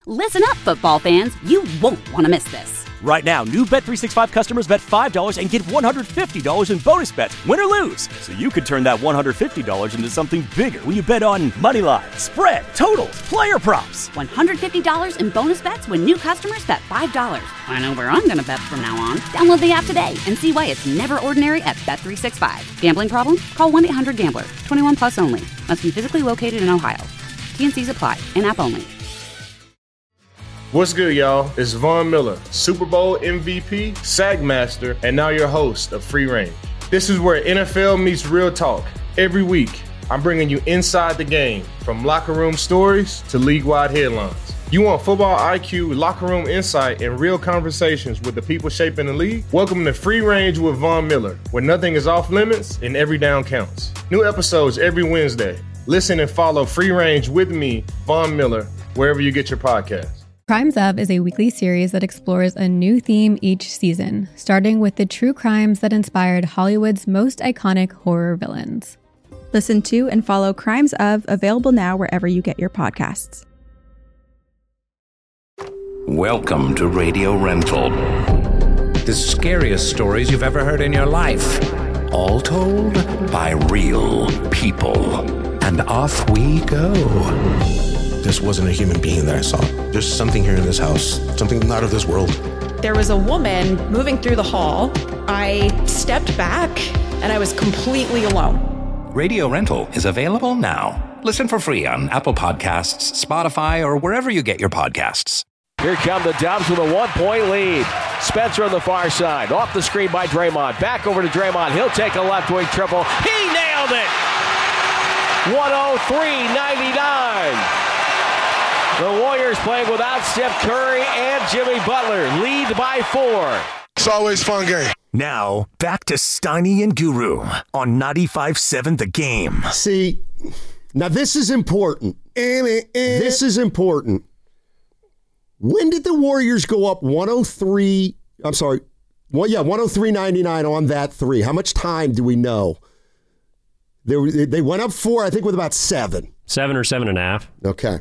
Listen up, football fans. You won't want to miss this. Right now, new Bet365 customers bet $5 and get $150 in bonus bets, win or lose. So you could turn that $150 into something bigger when you bet on money line, spread, totals, player props. $150 in bonus bets when new customers bet $5. I know where I'm going to bet from now on. Download the app today and see why it's never ordinary at Bet365. Gambling problem? Call 1-800-GAMBLER. 21 plus only. Must be physically located in Ohio. T&Cs apply. In-app only. What's good, y'all? It's Von Miller, Super Bowl MVP, Sack Master, and now your host of Free Range. This is where NFL meets real talk. Every week, I'm bringing you inside the game, from locker room stories to league-wide headlines. You want football IQ, locker room insight, and real conversations with the people shaping the league? Welcome to Free Range with Von Miller, where nothing is off limits and every down counts. New episodes every Wednesday. Listen and follow Free Range with me, Von Miller, wherever you get your podcasts. Crimes Of is a weekly series that explores a new theme each season, starting with the true crimes that inspired Hollywood's most iconic horror villains. Listen to and follow Crimes Of, available now wherever you get your podcasts. Welcome to Radio Rental. The scariest stories you've ever heard in your life. All told by real people. And off we go. This wasn't a human being that I saw. There's something here in this house, something not of this world. There was a woman moving through the hall. I stepped back and I was completely alone. Radio Rental is available now. Listen for free on Apple Podcasts, Spotify, or wherever you get your podcasts. Here come the Dubs with a 1-point lead. Spencer on the far side. Off the screen by Draymond. Back over to Draymond. He'll take a left wing triple. He nailed it! 103-99. The Warriors playing without Steph Curry and Jimmy Butler. Lead by 4. It's always fun game. Now, back to Steiny and Guru on 95.7 The Game. See, now this is important. This is important. When did the Warriors go up 103? I'm sorry. Well, yeah, 103-99 on that 3. How much time do we know? They went up 4, I think, with about 7. 7 or 7.5. Okay.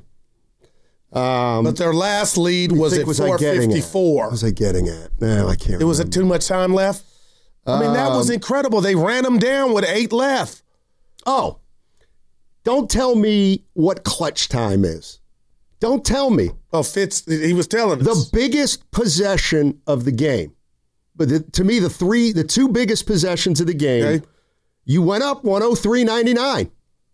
But their last lead was at 4:54. What was I getting at? No, I can't. Was it too much time left? I mean, that was incredible. They ran them down with 8 left. Oh, don't tell me what clutch time is. Don't tell me. Oh, Fitz, he was telling us. The biggest possession of the game. But to me, the 2 biggest possessions of the game, okay. You went up 103-99.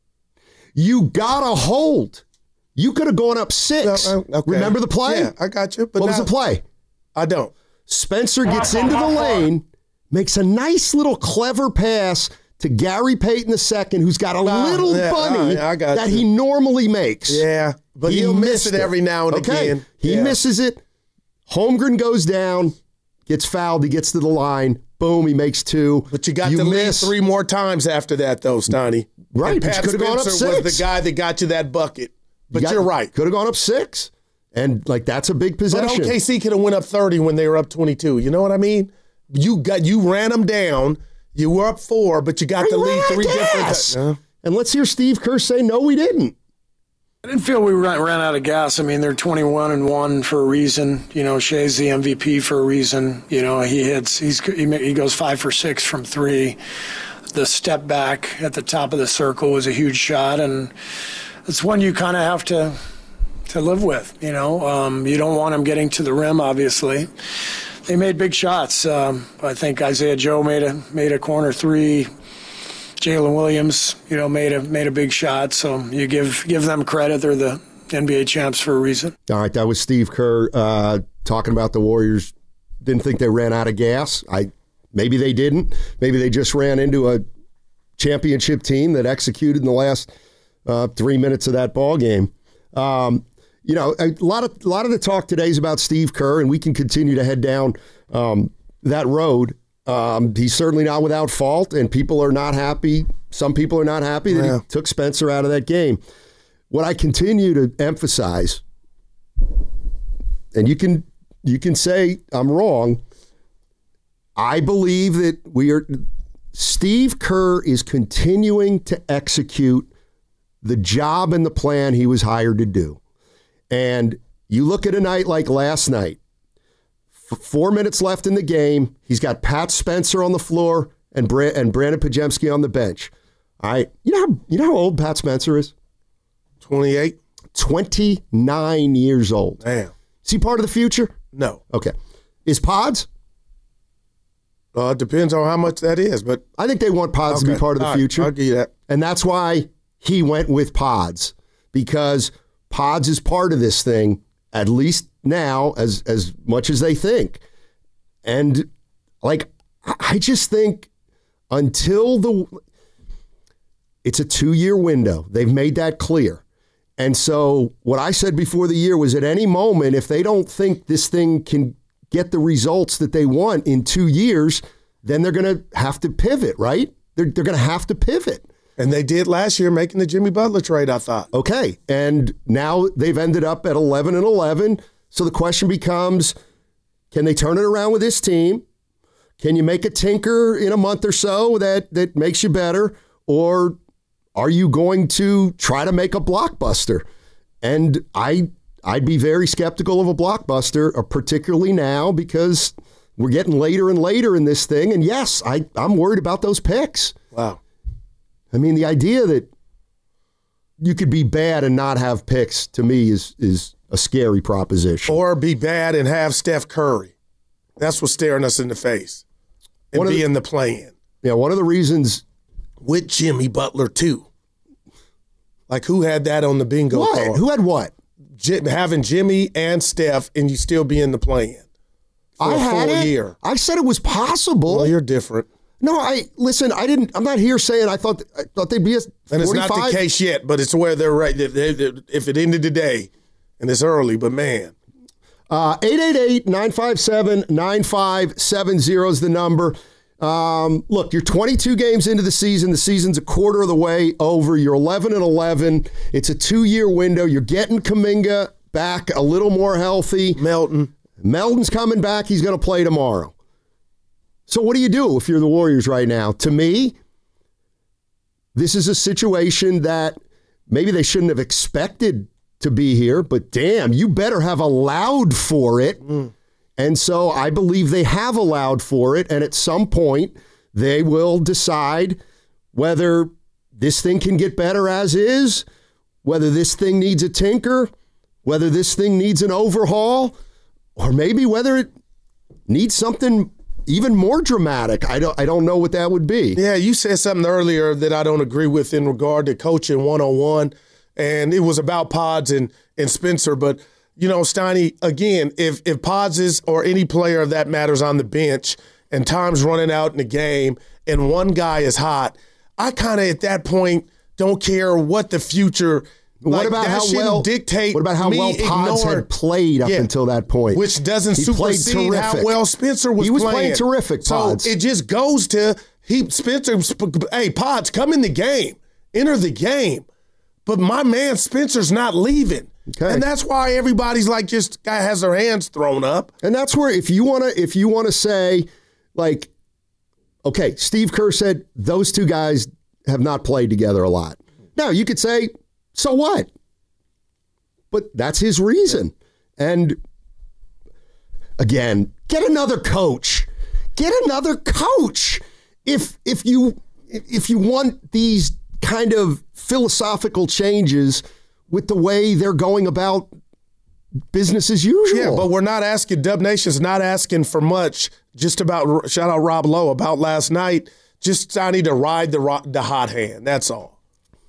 You got a hold. You could have gone up 6. Okay. Remember the play? Yeah, I got you. But what was the play? I don't. Spencer gets into the lane, makes a nice little clever pass to Gary Payton II, who's got a little bunny that he normally makes. Yeah, but he'll miss it every now and again. He misses it. Holmgren goes down, gets fouled. He gets to the line. Boom, he makes 2. But you got to lead 3 more times after that, though, Steiny. Right, and Pat Spencer gone up 6. Was the guy that got you that bucket. But you're right. Could have gone up 6. And, that's a big possession. But OKC could have went up 30 when they were up 22. You know what I mean? You ran them down. You were up 4, but you got to lead 3 different. And let's hear Steve Kerr say, no, we didn't. I didn't feel we ran out of gas. I mean, they're 21-1 for a reason. You know, Shea's the MVP for a reason. You know, he goes 5 for 6 from 3. The step back at the top of the circle was a huge shot, and it's one you kind of have to live with. You know, you don't want him getting to the rim, obviously. They made big shots. I think Isaiah Joe made a corner 3. Jalen Williams, made a big shot. So you give them credit. They're the NBA champs for a reason. All right, that was Steve Kerr talking about the Warriors. Didn't think they ran out of gas. Maybe they didn't. Maybe they just ran into a championship team that executed in the last 3 minutes of that ball game. A lot of the talk today is about Steve Kerr, and we can continue to head down that road. He's certainly not without fault, and people are not happy. Some people are not happy that he took Spencer out of that game. What I continue to emphasize, and you can say I'm wrong, I believe that Steve Kerr is continuing to execute the job and the plan he was hired to do. And you look at a night like last night, 4 minutes left in the game, he's got Pat Spencer on the floor and Brandon Podziemski on the bench. All right, you know how old Pat Spencer is? 28. 29 years old. Damn. Is he part of the future? No. Okay. Is Pods? It depends on how much that is, but I think they want Pods to be part of the future. I'll give you that. And that's why he went with Pods, because Pods is part of this thing, at least now, as much as they think. And, like, I just think until it's a 2-year window. They've made that clear. And so what I said before the year was, at any moment, if they don't think this thing can get the results that they want in 2 years, then they're going to have to pivot, right? They're going to have to pivot. And they did last year, making the Jimmy Butler trade, I thought. Okay. And now they've ended up at 11-11. So the question becomes, can they turn it around with this team? Can you make a tinker in a month or so that makes you better? Or are you going to try to make a blockbuster? And I'd be very skeptical of a blockbuster, particularly now, because we're getting later and later in this thing. And yes, I'm worried about those picks. Wow. I mean, the idea that you could be bad and not have picks, to me, is a scary proposition. Or be bad and have Steph Curry. That's what's staring us in the face. And be in the play-in. Yeah, one of the reasons... With Jimmy Butler, too. Like, who had that on the bingo card? Who had what? Having Jimmy and Steph, and you still be in the play-in for a full year. I said it was possible. Well, you're different. No, I'm not here saying I thought they'd be a 45. And it's not the case yet, but it's where they're right. If it ended today, and it's early, but man. 888-957-9570 is the number. Look, you're 22 games into the season. The season's a quarter of the way over. You're 11-11. It's a 2-year window. You're getting Kuminga back a little more healthy. Melton's coming back. He's going to play tomorrow. So what do you do if you're the Warriors right now? To me, this is a situation that maybe they shouldn't have expected to be here, but damn, you better have allowed for it. And so I believe they have allowed for it, and at some point they will decide whether this thing can get better as is, whether this thing needs a tinker, whether this thing needs an overhaul, or maybe whether it needs something even more dramatic. I don't know what that would be. Yeah, you said something earlier that I don't agree with in regard to coaching one-on-one, and it was about Pods and Spencer, but you know, Steiny, again, if Pods is or any player of that matters on the bench and time's running out in the game and one guy is hot, I kind of at that point don't care what the future. What about how well Pods had played up until that point? Which doesn't supersede how well Spencer was playing. He was playing terrific, Pods. So it just goes to Spencer. Hey, Pods, come in the game, enter the game. But my man Spencer's not leaving. Okay. And that's why everybody's like just guy has their hands thrown up. And that's where if you want to say, like, okay, Steve Kerr said those two guys have not played together a lot. Now you could say, so what? But that's his reason. And again, get another coach. Get another coach. If you want these kind of philosophical changes with the way they're going about business as usual. Yeah, but we're not asking, Dub Nation's not asking for much. Just about, shout out Rob Lowe, about last night. Just I need to ride the hot hand. That's all.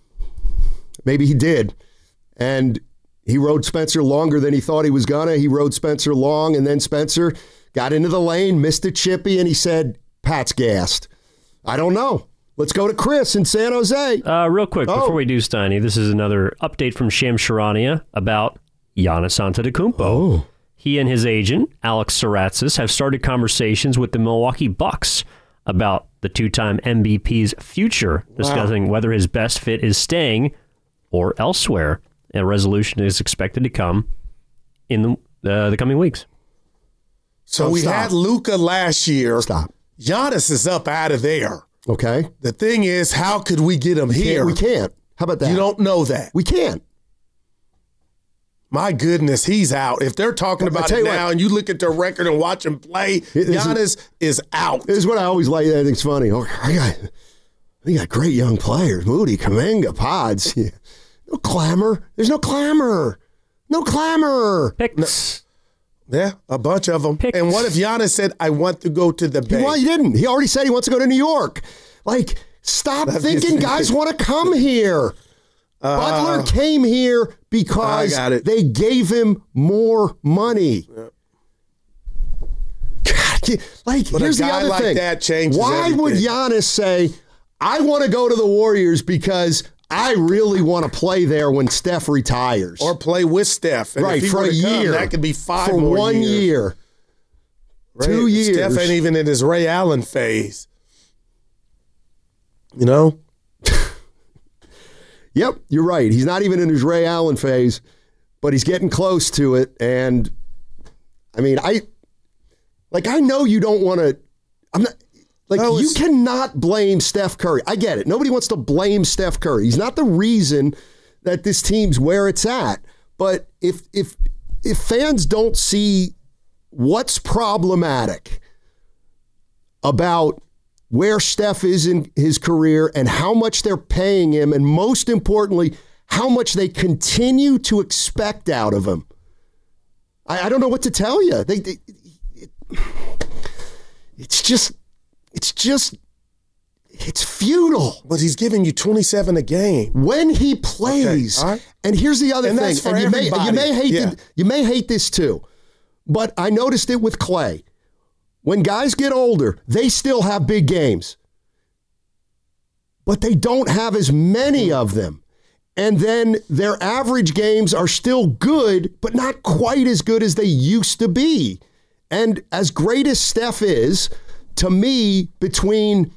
Maybe he did. And he rode Spencer longer than he thought he was gonna. He rode Spencer long, and then Spencer got into the lane, missed a chippy, and he said, Pat's gassed. I don't know. Let's go to Chris in San Jose. Real quick, before we do, Steiny, this is another update from Shams Charania about Giannis Antetokounmpo. Oh. He and his agent, Alex Saratzis, have started conversations with the Milwaukee Bucks about the two-time MVP's future, discussing whether his best fit is staying or elsewhere. A resolution is expected to come in the coming weeks. So we had Luka last year. Stop. Giannis is up out of there. Okay. The thing is, how could we get him here? We can't. How about that? You don't know that. We can't. My goodness, he's out. If they're talking about it now and you look at their record and watch him play, Giannis is out. This is what I always like. I think it's funny. We got great young players. Moody, Kuminga, Pods. No clamor. There's no clamor. No clamor. Picks. No. Yeah, a bunch of them. Picks. And what if Giannis said, I want to go to the Bay? Well, he didn't. He already said he wants to go to New York. Like, stop thinking guys want to come here. Butler came here because they gave him more money. Yeah. God, like, but here's the other like thing. That changes Why everything. would Giannis say, I want to go to the Warriors because I really want to play there when Steph retires? Or play with Steph. And right, for a year. That could be 5 for more 1 year. 2 years. Steph ain't even in his Ray Allen phase. You know? Yep, you're right. He's not even in his Ray Allen phase, but he's getting close to it. And, I mean, I know you don't want to – you cannot blame Steph Curry. I get it. Nobody wants to blame Steph Curry. He's not the reason that this team's where it's at. But if fans don't see what's problematic about where Steph is in his career and how much they're paying him, and most importantly, how much they continue to expect out of him, I don't know what to tell you. It's futile. But he's giving you 27 a game when he plays. Okay. Right. And here's the other thing. And you may hate this too, but I noticed it with Clay. When guys get older, they still have big games, but they don't have as many of them. And then their average games are still good, but not quite as good as they used to be. And as great as Steph is, to me, between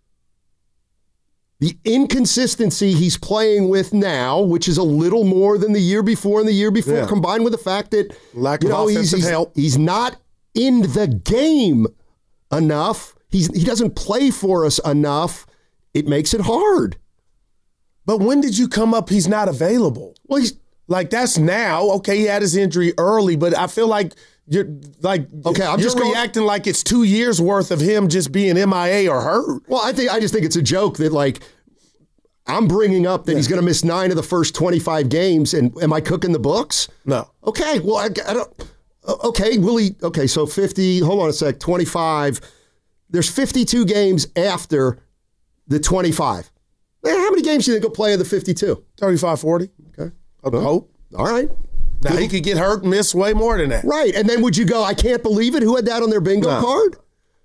the inconsistency he's playing with now, which is a little more than the year before and the year before, combined with the fact that lack of offensive help, he's not in the game enough. He doesn't play for us enough. It makes it hard. But when did you come up he's not available? Well, he's like, that's now. Okay, he had his injury early, but I feel like you're like, okay, I'm just reacting like it's 2 years worth of him just being MIA or hurt. Well, I just think it's a joke that, like, I'm bringing up that he's going to miss 9 of the first 25 games, and am I cooking the books? No. Okay, well, I don't. Okay, will he? Okay, so 50. Hold on a sec. 25. There's 52 games after the 25. Man, how many games do you think he'll play of the 52? 35, 40. Okay. I hope. All right. Now, he could get hurt and miss way more than that. Right, and then would you go, I can't believe it? Who had that on their bingo card?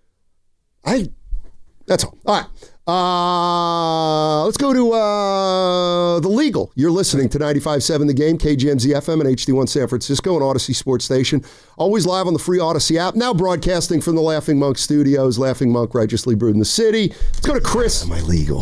That's all. All right. Let's go to The Legal. You're listening to 95.7 The Game, KGMZ FM and HD1 San Francisco, and Odyssey Sports Station. Always live on the free Odyssey app. Now broadcasting from the Laughing Monk Studios. Laughing Monk, righteously brewed in the city. Let's go to Chris. Am I legal?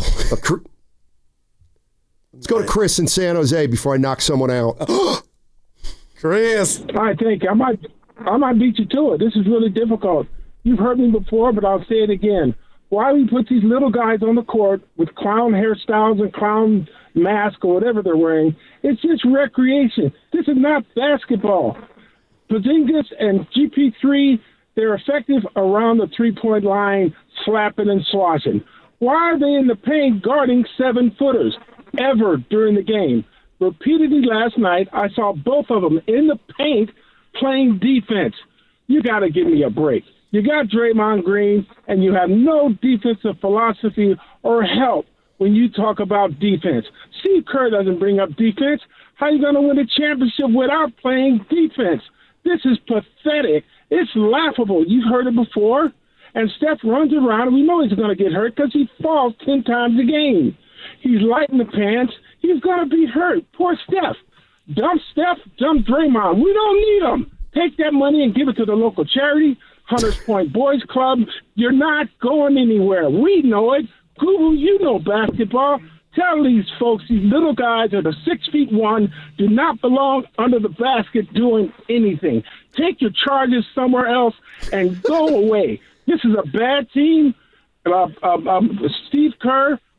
Let's go to Chris in San Jose before I knock someone out. Chris. I think I might beat you to it. This is really difficult. You've heard me before, but I'll say it again. Why we put these little guys on the court with clown hairstyles and clown mask or whatever they're wearing? It's just recreation. This is not basketball. Porzingis and GP3, they're effective around the three-point line, slapping and sloshing. Why are they in the paint guarding 7-footers ever during the game? Repeatedly last night, I saw both of them in the paint playing defense. You got to give me a break. You got Draymond Green, and you have no defensive philosophy or help when you talk about defense. Steve Kerr doesn't bring up defense. How are you going to win a championship without playing defense? This is pathetic. It's laughable. You've heard it before. And Steph runs around, and we know he's going to get hurt because he falls 10 times a game. He's light in the pants. He's going to be hurt. Poor Steph. Dump Steph, dump Draymond. We don't need them. Take that money and give it to the local charity, Hunters Point Boys Club. You're not going anywhere. We know it. Google, you know basketball. Tell these folks, these little guys that are 6'1", do not belong under the basket doing anything. Take your charges somewhere else and go away. This is a bad team. Steve Kerr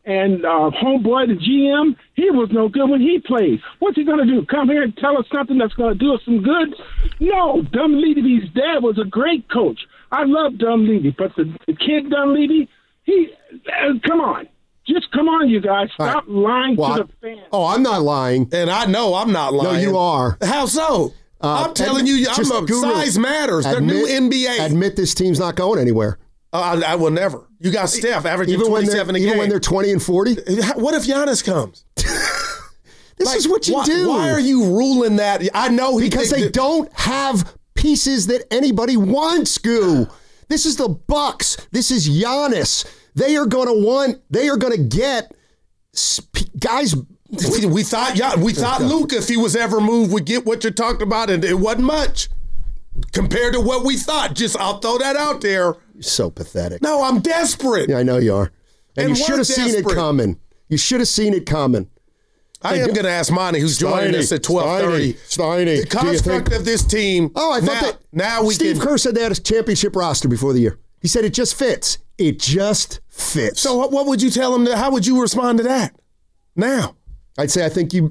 And homeboy, the GM, he was no good when he played. What's he going to do? Come here and tell us something that's going to do us some good? No, Dunleavy's dad was a great coach. I love Dunleavy, but the kid Dunleavy, come on. Just come on, you guys. Stop lying to the fans. Oh, I'm not lying. And I know I'm not lying. No, you are. How so? I'm telling you, size matters. The new NBA. Admit this team's not going anywhere. I will never. You got Steph averaging 27 a game. Even when they're 20 and 40? What if Giannis comes? This is what you do. Why are you ruling that? I know because they don't have pieces that anybody wants, Goo. This is the Bucks. This is Giannis. They are going to get guys. We thought Luka, if he was ever moved, would get what you're talking about, and it wasn't much compared to what we thought. Just I'll throw that out there. You're so pathetic. No, I'm desperate. Yeah, I know you are. And you should have seen it coming. You should have seen it coming. I am going to ask Monty, who's joining us at 12:30. Steiny. The construct of this team. Oh, I thought Steve Kerr said they had a championship roster before the year. He said it just fits. It just fits. So what would you tell him? How would you respond to that now? I'd say I think you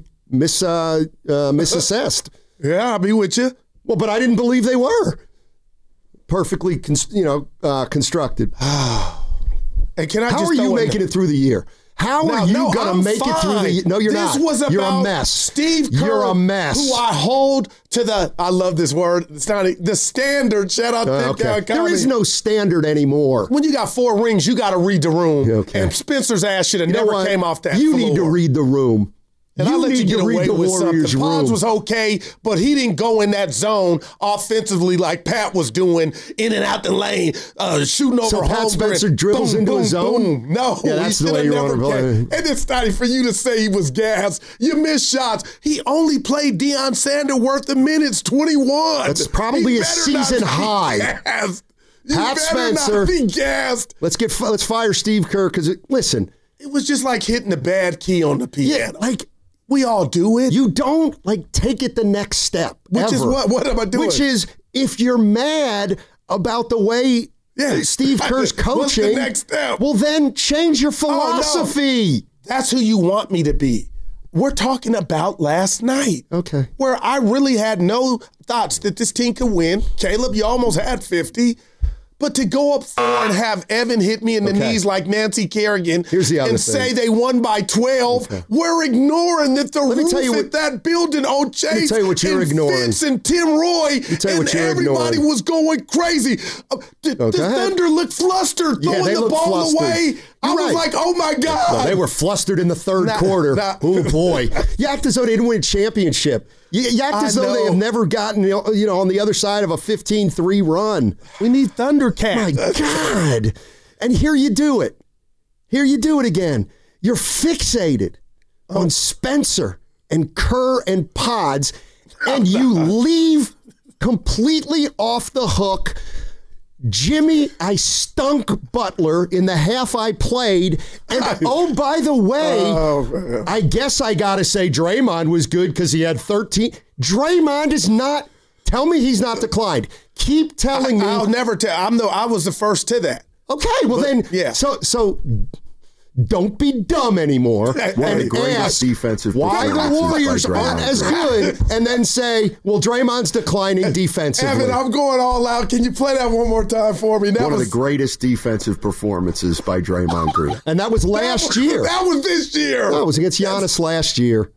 misassessed. Yeah, I'll be with you. Well, but I didn't believe they were perfectly, constructed. And can I How just are you making it through the year? How are you going to make it through the year? No, you're not. This was you're about a mess. Steve Kerr, you're a mess. who I hold to I love this word, the standard. Shout out to There is no standard anymore. When you got 4 rings, you got to read the room. Okay. And Spencer's ass should have never came off that You floor. need to read the room. And I'll let you get away with Warriors something. Pods was okay, but he didn't go in that zone offensively like Pat was doing, in and out the lane, shooting over home. So Pat Spencer dribbles into his zone? Boom. No, yeah, that's the way you want to play. And it's Stotty, for you to say he was gassed. You missed shots. He only played Deion Sanders worth of minutes, 21. That's probably a season high. Pat Spencer. Not be gassed. Let's fire Steve Kerr because listen, it was just like hitting a bad key on the piano. Yeah, we all do it. You don't take it the next step. Which is what am I doing? Which is if you're mad about the way Steve Kerr's coaching, what's the next step? Well, then change your philosophy. No. That's who you want me to be. We're talking about last night. Okay. Where I really had no thoughts that this team could win. Caleb, you almost had 50. But to go up 4 and have Evan hit me in the knees like Nancy Kerrigan and say they won by 12, we're ignoring that the roof at that building, Chase, let me tell you what you're ignoring. Vince and Tim Roy, and everybody was going crazy. The Thunder looked flustered, throwing the ball away. I was like, oh my God. No, they were flustered in the third quarter. Oh boy. You act as though they didn't win a championship. You act as though they have never gotten, on the other side of a 15-3 run. We need Thundercats. My God. And here you do it. Here you do it again. You're fixated on Spencer and Kerr and Pods, and you leave completely off the hook Jimmy, I stunk Butler in the half I played. And by the way, I guess I got to say Draymond was good because he had 13. Draymond is not. Tell me he's not declined. Keep telling me. I'll never tell. I was the first to that. Okay, well then. Yeah. So don't be dumb anymore and ask why the Warriors aren't as good, and then say, well, Draymond's declining defensively. Evan, I'm going all out. Can you play that one more time for me? One of the greatest defensive performances by Draymond Green. And that was last year. That was this year. No, it was against Giannis last year.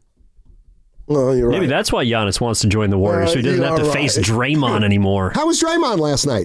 Well, you're right. Maybe that's why Giannis wants to join the Warriors, so he doesn't have to face Draymond anymore. How was Draymond last night?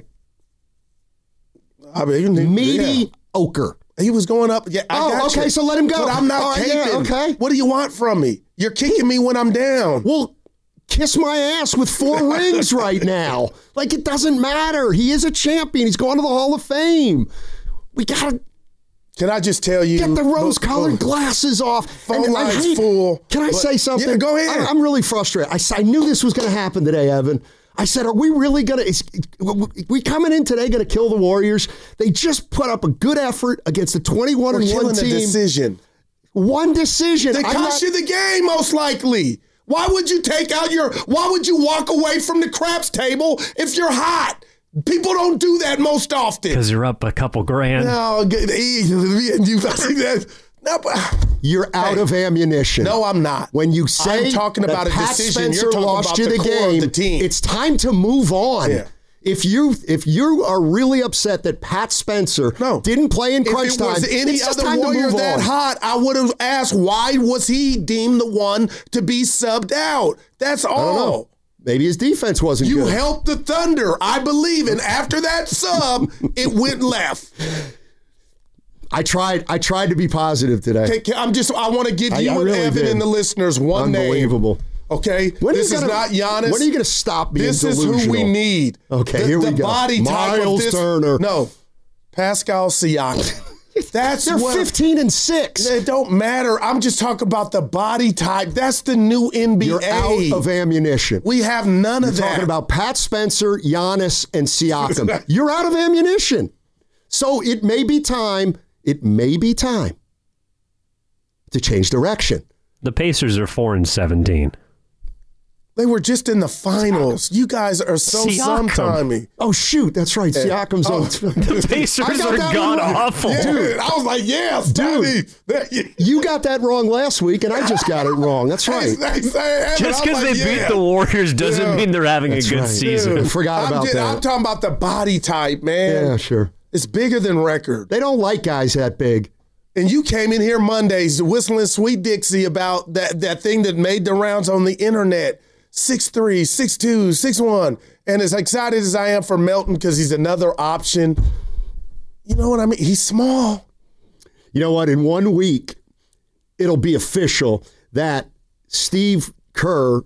I mean, mediocre. He was going up. Yeah, I got okay, you. So let him go. But I'm not caping. Yeah, okay. What do you want from me? You're kicking me when I'm down. Well, kiss my ass with 4 rings right now. Like, it doesn't matter. He is a champion. He's going to the Hall of Fame. We got to... Can I just tell you? Get the rose-colored glasses off. Phone line's full. Can I say something? Yeah, go ahead. I'm really frustrated. I knew this was going to happen today, Evan. I said, are we really going to, we coming in today going to kill the Warriors? They just put up a good effort against a 21-1 team. Decision. One decision. They cost you the game, most likely. Why would you why would you walk away from the craps table if you're hot? People don't do that most often. Because you're up a couple grand. No, No, but you're out of ammunition. No, I'm not. When you say I'm talking that about a Pat decision, Spencer you're talking lost about you the the core of game, the team. it's time to move on. Yeah. If you are really upset that Pat Spencer didn't play in crunch time, if it was any it's just other time to Warrior move that on. hot, I would have asked why was he deemed the one to be subbed out. That's I don't know. all. Maybe his defense wasn't You good. helped the Thunder, I believe, and after that sub, it went left. I tried to be positive today. I want to give you and really Evan did. and the listeners one name. Unbelievable. Okay, this is not Giannis. When are you going to stop being This delusional? is who we need. Okay, here we go. The body type Miles of this. Turner. No, Pascal Siakam. They're 15-6. It don't matter. I'm just talking about the body type. That's the new NBA. You're out of ammunition. We have none of that. You're talking about Pat Spencer, Giannis, and Siakam. You're out of ammunition. So it may be time to change direction. The Pacers are 4-17. They were just in the finals. You guys are so sometimey. Oh, shoot. That's right. Siakam's on. The Pacers are god awful. Yeah, dude, I was like, yes, dude. You got that wrong last week, and I just got it wrong. That's right. Just because they beat the Warriors doesn't mean they're having a good season. Dude, forgot about that. I'm talking about the body type, man. Yeah, sure. It's bigger than record. They don't like guys that big. And you came in here Mondays whistling Sweet Dixie about that thing that made the rounds on the internet. 6'3", 6'2", 6'1", and as excited as I am for Melton because he's another option, you know what I mean? He's small. You know what? In 1 week, it'll be official that Steve Kerr,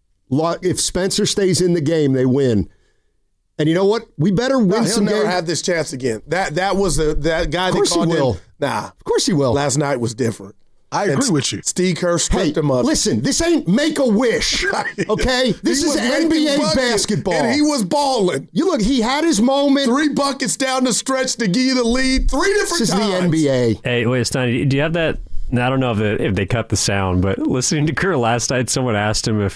if Spencer stays in the game, they win. And you know what? We better win some games. He'll never have this chance again. That was that guy that called him. Nah. Of course he will. Last night was different. I agree with you. Steve Kerr stripped him up. Listen, this ain't Make-A-Wish, okay? This is NBA basketball. And he was balling. You look, he had his moment. 3 buckets down the stretch to give you the lead 3 different times. This is the NBA. Hey, wait, Steiny, do you have that? I don't know if they cut the sound, but listening to Kerr last night, someone asked him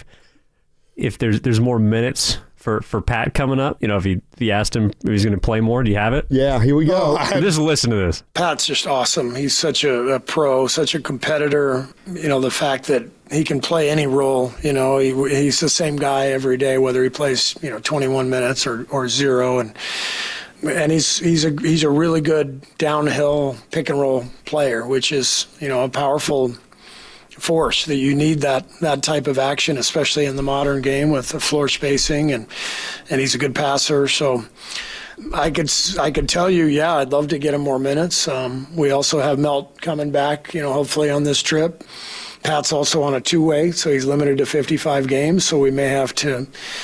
if there's more minutes for Pat coming up. You know, if he asked him if he's going to play more. Do you have it? Yeah, here we go. Just listen to this. Pat's just awesome. He's such a pro, such a competitor. You know, the fact that he can play any role, you know, he's the same guy every day, whether he plays, 21 minutes or 0. And he's a really good downhill pick and roll player, which is, a powerful force that you need that type of action, especially in the modern game with the floor spacing, and he's a good passer. So I could tell you, yeah, I'd love to get him more minutes. We also have Melt coming back, hopefully on this trip. Pat's also on a 2-way, so he's limited to 55 games. So we may have to,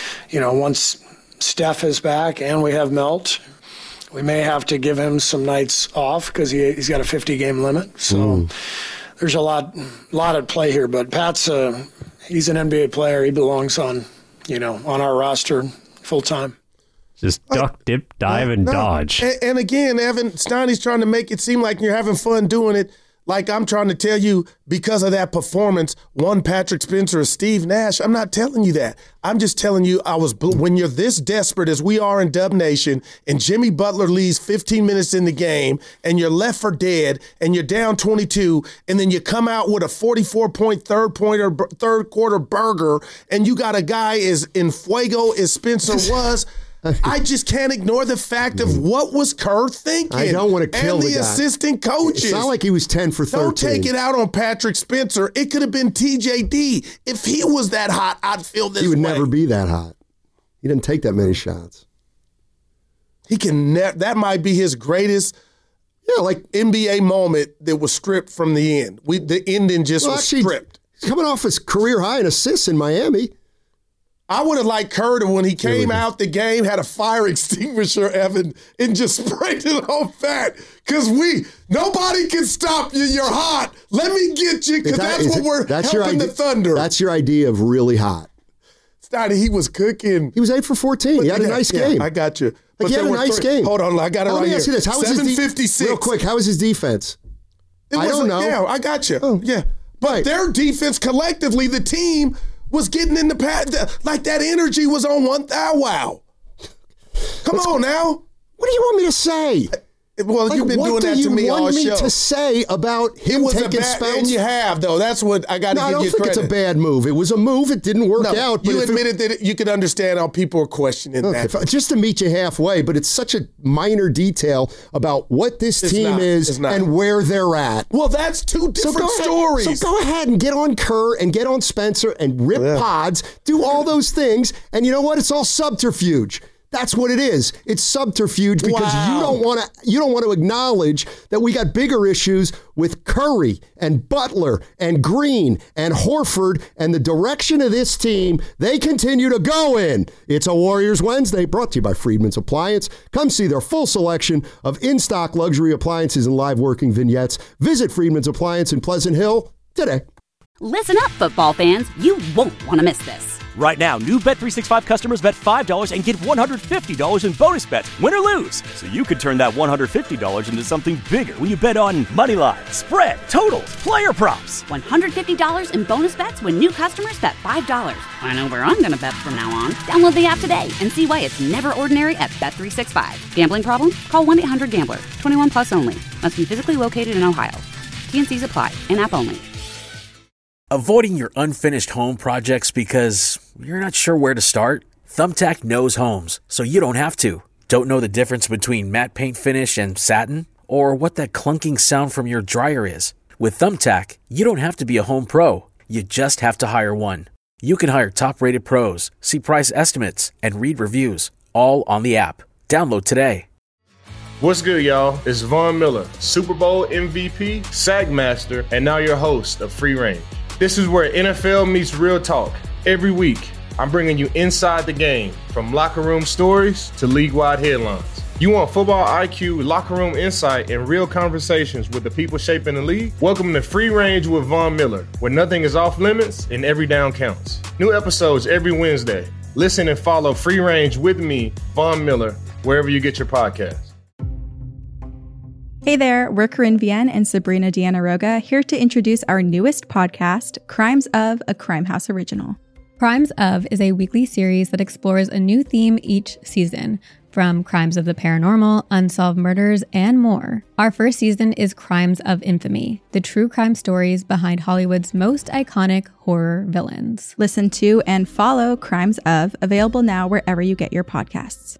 once Steph is back and we have Melt, we may have to give him some nights off because he's got a 50-game limit. So there's a lot at play here. But Pat's he's an NBA player. He belongs on our roster full time. Just duck, dip, dive, and dodge. And again, Evan, Steiny's trying to make it seem like you're having fun doing it. Like I'm trying to tell you, because of that performance, one Patrick Spencer or Steve Nash. I'm not telling you that. I'm just telling you when you're this desperate as we are in Dub Nation and Jimmy Butler leaves 15 minutes in the game and you're left for dead and you're down 22 and then you come out with a 44-point third quarter burger and you got a guy as in fuego as Spencer was. I just can't ignore the fact of what was Kerr thinking. I don't want to kill the assistant coaches. It's not like he was 10 for 13. Don't take it out on Patrick Spencer. It could have been TJD. If he was that hot, I'd feel this way. He would never be that hot. He didn't take that many shots. He can. That might be his greatest, NBA moment that was stripped from the end. The ending just was stripped. He's coming off his career high in assists in Miami. I would have liked Kerr to, when he came out the game, had a fire extinguisher, Evan, and just sprayed it on Pat. Because nobody can stop you. You're hot. Let me get you, because that's what we're helping the Thunder. That's your idea of really hot. Started, he was cooking. He was 8 for 14. He had a nice game. I got you. He had a nice game. Hold on, I got it right here. Let me ask you this. How was 756. Real quick, how was his defense? I don't know. Yeah, I got you. Oh. Yeah. But their defense collectively, the team was getting in the pad, like that energy was on one thou wow. Come on now. What do you want me to say? Well, you've been doing that to me all show. What do you want me to say about him taking spells? And you have, though. That's what I got to give you credit. I don't think it's a bad move. It was a move. It didn't work out. But you admitted that you could understand how people are questioning that. Just to meet you halfway, but it's such a minor detail about what this team is and where they're at. Well, that's two different stories. So go ahead and get on Kerr and get on Spencer and rip pods, do all those things, and you know what? It's all subterfuge. That's what it is. It's subterfuge because you don't want to acknowledge that we got bigger issues with Curry and Butler and Green and Horford and the direction of this team they continue to go in. It's a Warriors Wednesday brought to you by Friedman's Appliance. Come see their full selection of in-stock luxury appliances and live working vignettes. Visit Friedman's Appliance in Pleasant Hill today. Listen up, football fans. You won't want to miss this. Right now, new Bet365 customers bet $5 and get $150 in bonus bets, win or lose. So you could turn that $150 into something bigger when you bet on moneyline, spread, totals, player props. $150 in bonus bets when new customers bet $5. I know where I'm going to bet from now on. Download the app today and see why it's never ordinary at Bet365. Gambling problem? Call 1-800-GAMBLER. 21 plus only. Must be physically located in Ohio. T&Cs apply. In-app only. Avoiding your unfinished home projects because you're not sure where to start? Thumbtack knows homes, so you don't have to. Don't know the difference between matte paint finish and satin? Or what that clunking sound from your dryer is? With Thumbtack, you don't have to be a home pro. You just have to hire one. You can hire top-rated pros, see price estimates, and read reviews, all on the app. Download today. What's good, y'all? It's Von Miller, Super Bowl MVP, SAG Master, and now your host of Free Range. This is where NFL meets real talk. Every week, I'm bringing you inside the game, from locker room stories to league-wide headlines. You want football IQ, locker room insight, and real conversations with the people shaping the league? Welcome to Free Range with Von Miller, where nothing is off limits and every down counts. New episodes every Wednesday. Listen and follow Free Range with me, Von Miller, wherever you get your podcasts. Hey there, we're Corinne Vienne and Sabrina Diana-Roga here to introduce our newest podcast, Crimes of, a Crime House original. Crimes of is a weekly series that explores a new theme each season, from crimes of the paranormal, unsolved murders, and more. Our first season is Crimes of Infamy, the true crime stories behind Hollywood's most iconic horror villains. Listen to and follow Crimes of, available now wherever you get your podcasts.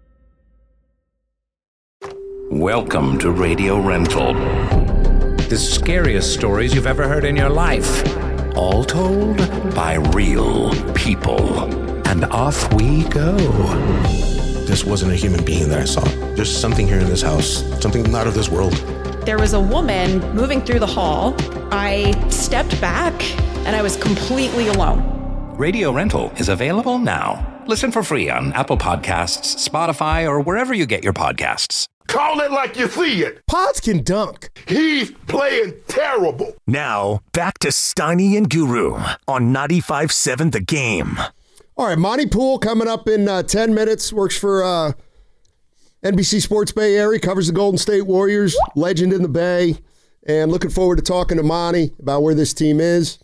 Welcome to Radio Rental. The scariest stories you've ever heard in your life. All told by real people. And off we go. This wasn't a human being that I saw. There's something here in this house. Something not of this world. There was a woman moving through the hall. I stepped back and I was completely alone. Radio Rental is available now. Listen for free on Apple Podcasts, Spotify, or wherever you get your podcasts. Call it like you see it. Pods can dunk. He's playing terrible. Now, back to Steiny and Guru on 95.7 The Game. All right, Monty Poole coming up in 10 minutes. Works for NBC Sports Bay Area, covers the Golden State Warriors, legend in the Bay. And looking forward to talking to Monty about where this team is.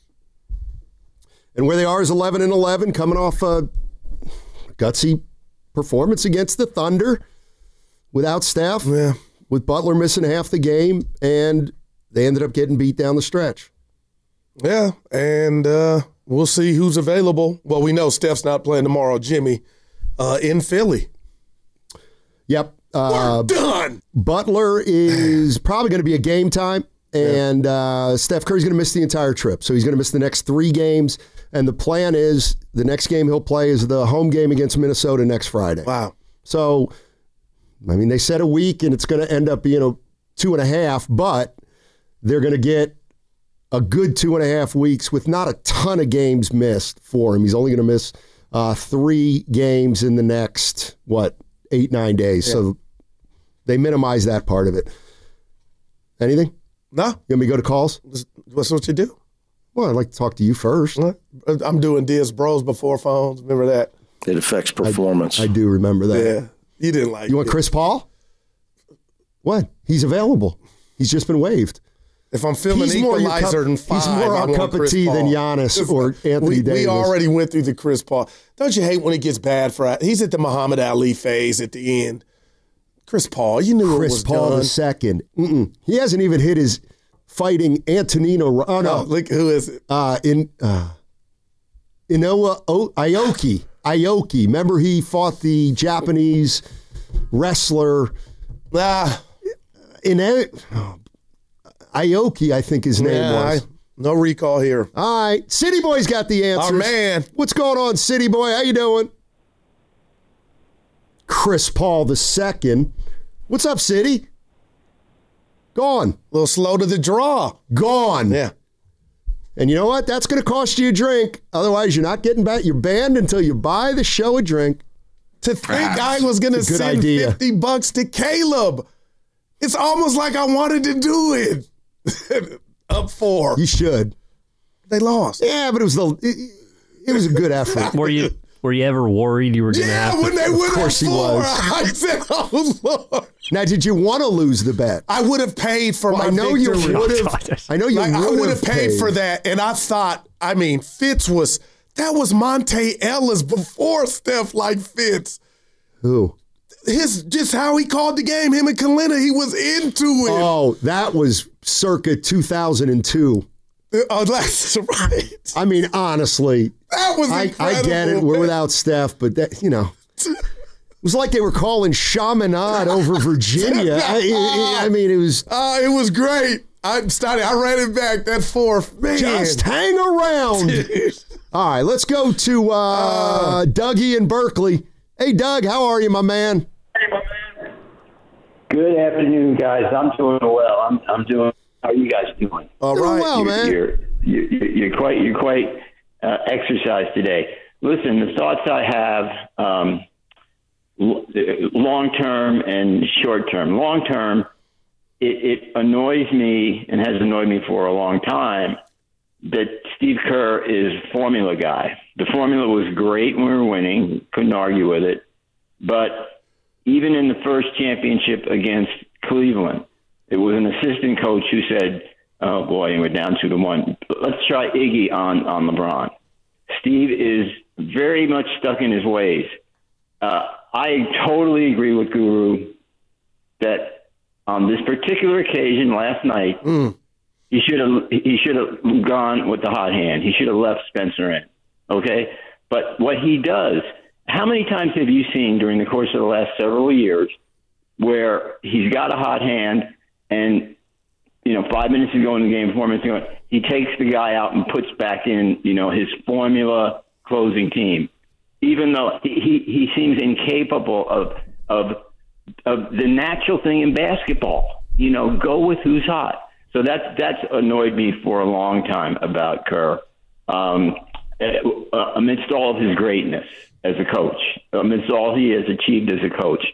And where they are is 11-11, coming off a gutsy performance against the Thunder. Without Steph, with Butler missing half the game, and they ended up getting beat down the stretch. Yeah, and we'll see who's available. Well, we know Steph's not playing tomorrow, Jimmy, in Philly. Yep. We're done. Butler is probably going to be a game time, and Steph Curry's going to miss the entire trip. So he's going to miss the next 3 games, and the plan is the next game he'll play is the home game against Minnesota next Friday. Wow. So, I mean, they said a week, and it's going to end up being 2.5, but they're going to get a good 2.5 weeks with not a ton of games missed for him. He's only going to miss 3 games in the next, 8-9 days. Yeah. So they minimize that part of it. Anything? No. You want me to go to calls? That's what you do. Well, I'd like to talk to you first. I'm doing Diaz Bros before phones. Remember that? It affects performance. I do remember that. Yeah. You didn't like it. You want Chris Paul? What? He's available. He's just been waived. If I'm filming Equalizer in 5, he's more our cup of tea than Giannis or Anthony Davis. We already went through the Chris Paul. Don't you hate when it gets bad for – he's at the Muhammad Ali phase at the end. Chris Paul, you knew Chris it was Paul done. the second. He hasn't even hit his fighting Antonino. Oh no, look who is it? Inoue Aoki. Remember he fought the Japanese wrestler. Aoki, I think his name was. No recall here. All right, City Boy's got the answers. Oh man, what's going on, City Boy? How you doing? Chris Paul the second. What's up, City? Gone. A little slow to the draw. Gone. Yeah. And you know what? That's going to cost you a drink. Otherwise, you're not getting back. You're banned until you buy the show a drink. To think I was going to send $50 to Caleb. It's almost like I wanted to do it. Up 4. You should. They lost. Yeah, but it was a good effort. Were you ever worried you were going to have to? Yeah, when they went Of course he was. I said, oh, Lord. Now, did you want to lose the bet? I would have paid for my victory. I know you would have paid for that. And I thought, Fitz that was Monte Ellis before Steph like Fitz. Who? Just how he called the game, him and Kalina, he was into it. Oh, that was circa 2002. Oh, that's right. Honestly. That was incredible. I get it. We're without Steph, but that, it was like they were calling Chaminade over Virginia. It was. It was great. I ran it back that 4th. Man. Just hang around. All right, let's go to Dougie in Berkeley. Hey, Doug, how are you, my man? Good afternoon, guys. I'm doing well. I'm doing. How are you guys doing? All right, well, man. You're quite exercised today. Listen, the thoughts I have, long term and short term. Long term, it annoys me and has annoyed me for a long time that Steve Kerr is formula guy. The formula was great when we were winning. Couldn't argue with it. But even in the first championship against Cleveland, it was an assistant coach who said, oh, boy, and we're down 2-1. Let's try Iggy on LeBron. Steve is very much stuck in his ways. I totally agree with Guru that on this particular occasion last night, he should have gone with the hot hand. He should have left Spencer in, okay? But what he does, how many times have you seen during the course of the last several years where he's got a hot hand and, 5 minutes ago in the game, 4 minutes ago, he takes the guy out and puts back in, his formula closing team, even though he seems incapable of the natural thing in basketball, go with who's hot. So that's annoyed me for a long time about Kerr, amidst all of his greatness as a coach, amidst all he has achieved as a coach.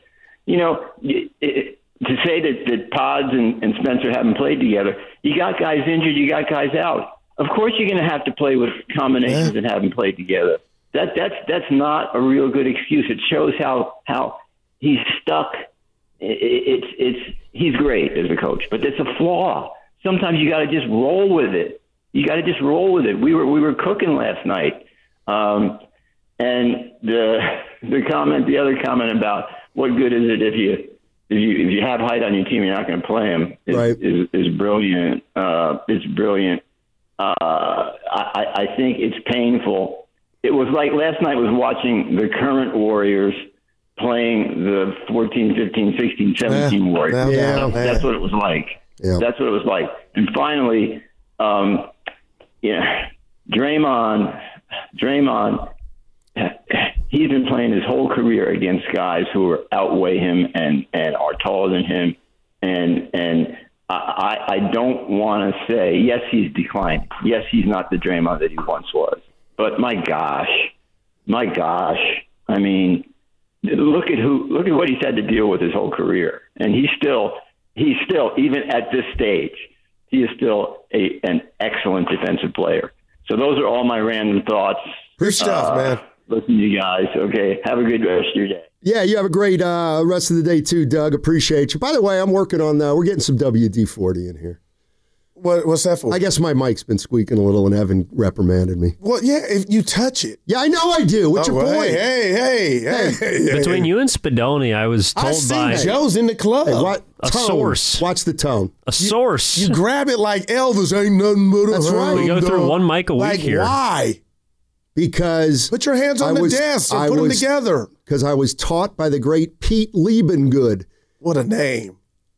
To say that Pods and Spencer haven't played together, you got guys injured, you got guys out. Of course you're going to have to play with combinations that haven't played together. That's not a real good excuse. It shows how he's stuck. He's great as a coach, but it's a flaw. Sometimes you got to just roll with it. We were cooking last night, and the other comment about what good is it if you have height on your team, you're not going to play him is brilliant. It's brilliant. I think it's painful. It was like last night was watching the current Warriors playing the 14, 15, 16, 17 Warriors. That's what it was like. Yeah. That's what it was like. And finally, Draymond, he's been playing his whole career against guys who outweigh him and are taller than him. And I don't want to say, yes, he's declined. Yes, he's not the Draymond that he once was. But my gosh, I mean, look at what he's had to deal with his whole career. And he's still, even at this stage, he is still an excellent defensive player. So those are all my random thoughts. Good stuff, man. Listen to you guys. Okay. Have a good rest of your day. Yeah, you have a great rest of the day too, Doug. Appreciate you. By the way, I'm working on we're getting some WD-40 in here. What's that for? I guess my mic's been squeaking a little, and Evan reprimanded me. Well, yeah, if you touch it. Yeah, I know I do. What's your point? Hey. Between you and Spadoni, I was told by Joe's in the club. Hey, what? A source. Watch the tone. A source. You grab it like Elvis. Ain't nothing but a That's right. We go through one mic a week here. Why? Because put your hands on the desk and put them together. Because I was taught by the great Pete Liebengood. What a name.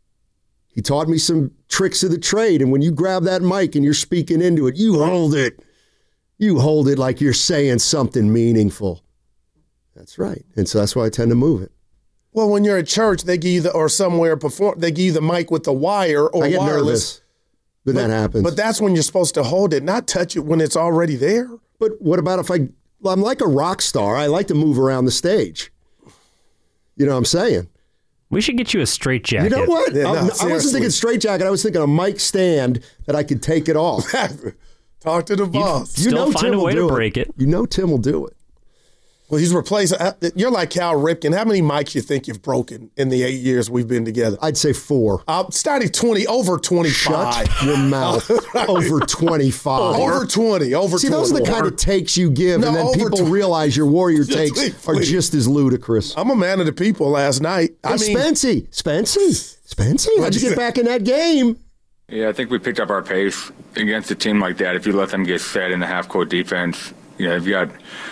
He taught me some tricks of the trade. And when you grab that mic and you're speaking into it, you hold it. You hold it like you're saying something meaningful. That's right. And so that's why I tend to move it. Well, when you're at church, they give you or somewhere they give you the mic with the wire or I get wireless. nervous when that happens. But that's when you're supposed to hold it, not touch it when it's already there. But what about if I'm like a rock star. I like to move around the stage. You know what I'm saying? We should get you a straight jacket. You know what? Yeah, I wasn't thinking straight jacket. I was thinking a mic stand that I could take it off. Talk to the boss. You know find Tim a way will to do break it. You know Tim will do it. Well, he's replacing. You're like Cal Ripken. How many mics you think you've broken in the 8 years we've been together? I'd say 4. Starting 20, over 25. Shut your mouth. Over 25. Over 20. See, those are the kind of takes you give, and then people realize your Warrior takes are just as ludicrous. I'm a man of the people last night. Spency, how'd you get back in that game? Yeah, I think we picked up our pace against a team like that. If you let them get set in the half-court defense, you've got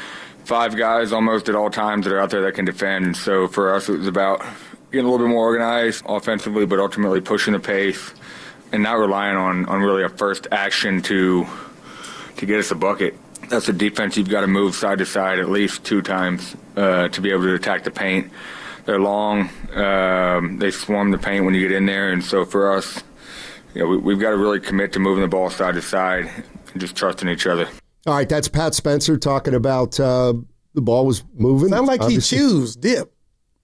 5 guys almost at all times that are out there that can defend. And so for us, it was about getting a little bit more organized offensively, but ultimately pushing the pace and not relying on really a first action to get us a bucket. That's a defense you've got to move side to side at least 2 times to be able to attack the paint. They're long. They swarm the paint when you get in there. And so for us, we've got to really commit to moving the ball side to side and just trusting each other. All right, that's Pat Spencer talking about the ball was moving. Sound like Obviously. he chews dip.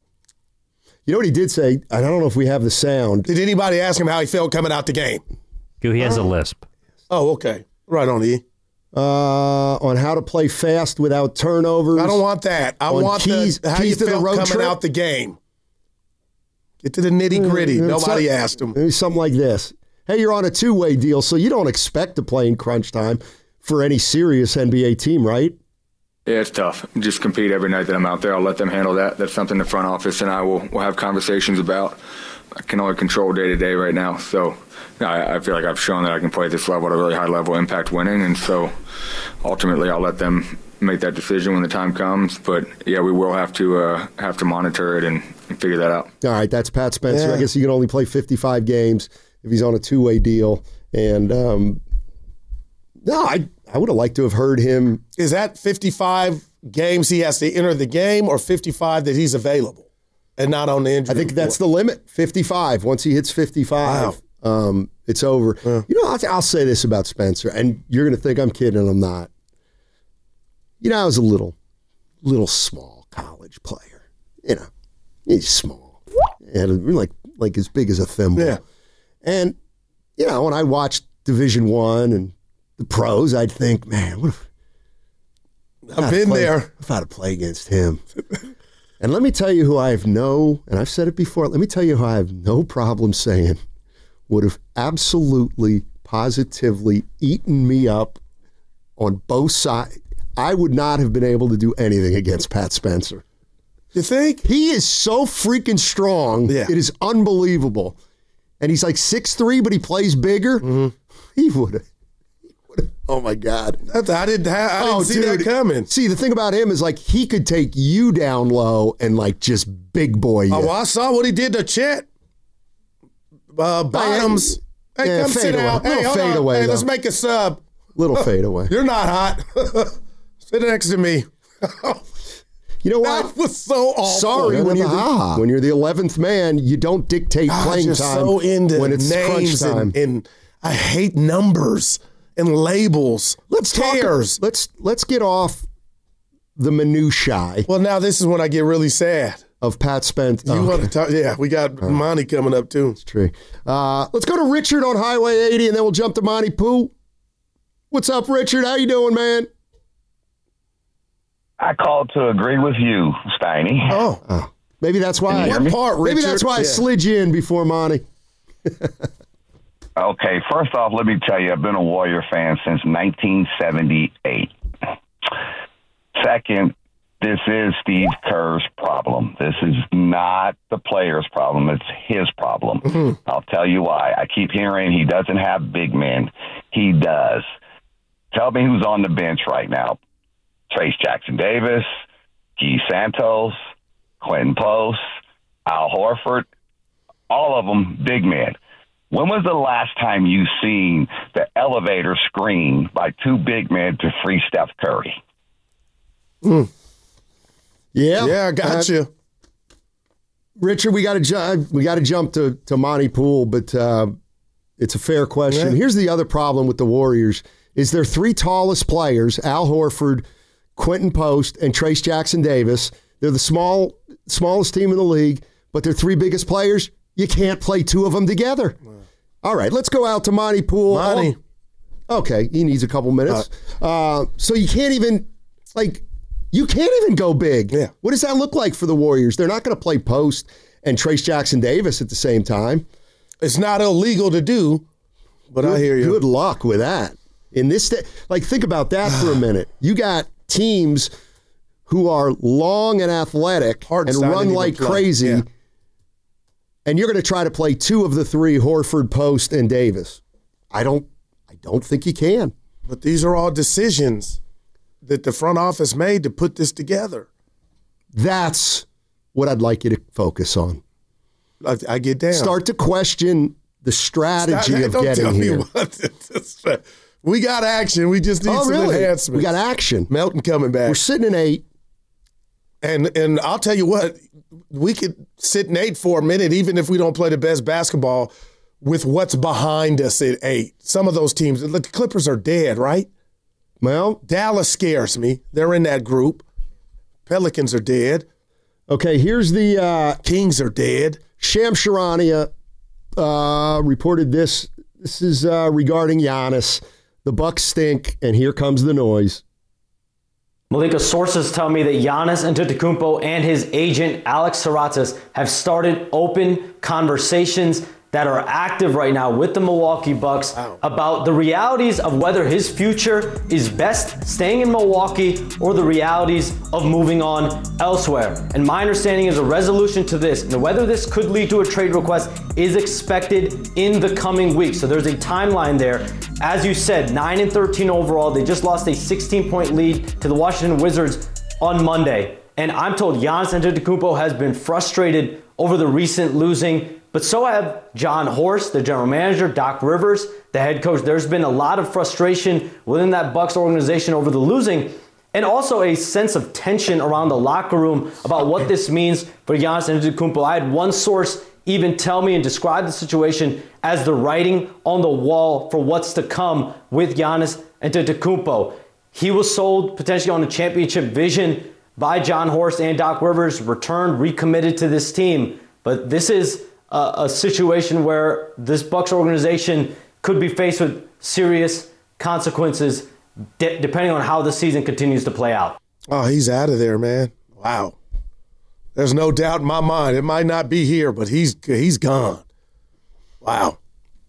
You know what he did say? I don't know if we have the sound. Did anybody ask him how he felt coming out the game? He has a lisp. Oh, okay. Right on, E. On how to play fast without turnovers. I don't want that. I want how you felt coming out the game. Get to the nitty-gritty. Nobody asked him. Maybe something like this. Hey, you're on a 2-way deal, so you don't expect to play in crunch time for any serious NBA team, right? Yeah, it's tough. Just compete every night that I'm out there. I'll let them handle that. That's something the front office and I will have conversations about. I can only control day-to-day right now. So I feel like I've shown that I can play at this level at a really high level, impact winning. And so ultimately I'll let them make that decision when the time comes. But, yeah, we will have to monitor it and figure that out. All right, that's Pat Spencer. Yeah. I guess he can only play 55 games if he's on a 2-way deal. And, I would have liked to have heard him. Is that 55 games he has to enter the game or 55 that he's available and not on the injury I think that's the limit, 55. Once he hits 55, it's over. Yeah. You know, I'll say this about Spencer, and you're going to think I'm kidding, and I'm not. You know, I was a little small college player. You know, he's small. And like as big as a thimble. Yeah. And, you know, when I watched Division I and the pros, I'd think, man, I've been there. If I had to play against him. And let me tell you who I have and I've said it before, let me tell you who I have no problem saying would have absolutely, positively eaten me up on both sides. I would not have been able to do anything against Pat Spencer. You think? He is so freaking strong. Yeah. It is unbelievable. And he's like 6'3", but he plays bigger. Mm-hmm. He would have. Oh, my God. I didn't see that coming. See, the thing about him is, like, he could take you down low and, like, just big boy you. Oh, well, I saw what he did to Chet. Bottoms. Hey, come sit down. Hey, hold fade on. away, Hey, let's though. make a sub. Little fade away. You're not hot. Sit next to me. You know what? That was so awful. Sorry, when you're the 11th man, you don't dictate playing time so into when it's names crunch time. and I hate numbers and labels. Let's get off the minutiae. Well, now this is when I get really sad. Of Pat Spencer. You want to talk? Yeah, we got Monty coming up too. It's true. Let's go to Richard on Highway 80, and then we'll jump to Monty Pooh. What's up, Richard? How you doing, man? I called to agree with you, Steiny. Oh. Maybe that's why. What part, Richard? Maybe that's why I slid you in before Monty. Okay, first off, let me tell you, I've been a Warrior fan since 1978. Second, this is Steve Kerr's problem. This is not the player's problem. It's his problem. Mm-hmm. I'll tell you why. I keep hearing he doesn't have big men. He does. Tell me who's on the bench right now. Trace Jackson-Davis, Guy Santos, Quentin Post, Al Horford, all of them big men. When was the last time you seen the elevator screen by two big men to free Steph Curry? Yeah, I got you, Richard. We got to jump to Monty Poole, but it's a fair question. Yeah. Here's the other problem with the Warriors: is their three tallest players, Al Horford, Quentin Post, and Trace Jackson-Davis. They're the smallest team in the league, but their three biggest players. You can't play two of them together. All right, let's go out to Monty Poole. Monty. Okay, he needs a couple minutes. So you can't even go big. Yeah. What does that look like for the Warriors? They're not going to play Post and Trace Jackson-Davis at the same time. It's not illegal to do, but I hear you. Good luck with that. In this, think about that for a minute. You got teams who are long and athletic and run like crazy. Yeah. And you're going to try to play two of the three, Horford, Post, and Davis. I don't think you can. But these are all decisions that the front office made to put this together. That's what I'd like you to focus on. I get down. Start to question the strategy of getting here. We got action. We just need some enhancements. We got action. Melton coming back. We're sitting in 8. And I'll tell you what, we could sit in 8 for a minute, even if we don't play the best basketball, with what's behind us at 8. Some of those teams, the Clippers are dead, right? Well, Dallas scares me. They're in that group. Pelicans are dead. Okay, here's the Kings are dead. Shams Charania reported this. This is regarding Giannis. The Bucks stink, and here comes the noise. Malika, sources tell me that Giannis Antetokounmpo and his agent Alex Saratas have started open conversations that are active right now with the Milwaukee Bucks about the realities of whether his future is best staying in Milwaukee or the realities of moving on elsewhere. And my understanding is a resolution to this, and whether this could lead to a trade request, is expected in the coming weeks. So there's a timeline there. As you said, 9-13 overall. They just lost a 16-point lead to the Washington Wizards on Monday. And I'm told Giannis Antetokounmpo has been frustrated over the recent losing. But so have John Horst, the general manager, Doc Rivers, the head coach. There's been a lot of frustration within that Bucks organization over the losing, and also a sense of tension around the locker room about what this means for Giannis Antetokounmpo. I had one source even tell me and describe the situation as the writing on the wall for what's to come with Giannis Antetokounmpo. He was sold potentially on a championship vision by John Horst and Doc Rivers, returned, recommitted to this team. But this is a situation where this Bucks organization could be faced with serious consequences depending on how the season continues to play out. Oh, he's out of there, man. Wow. There's no doubt in my mind. It might not be here, but he's gone. Wow.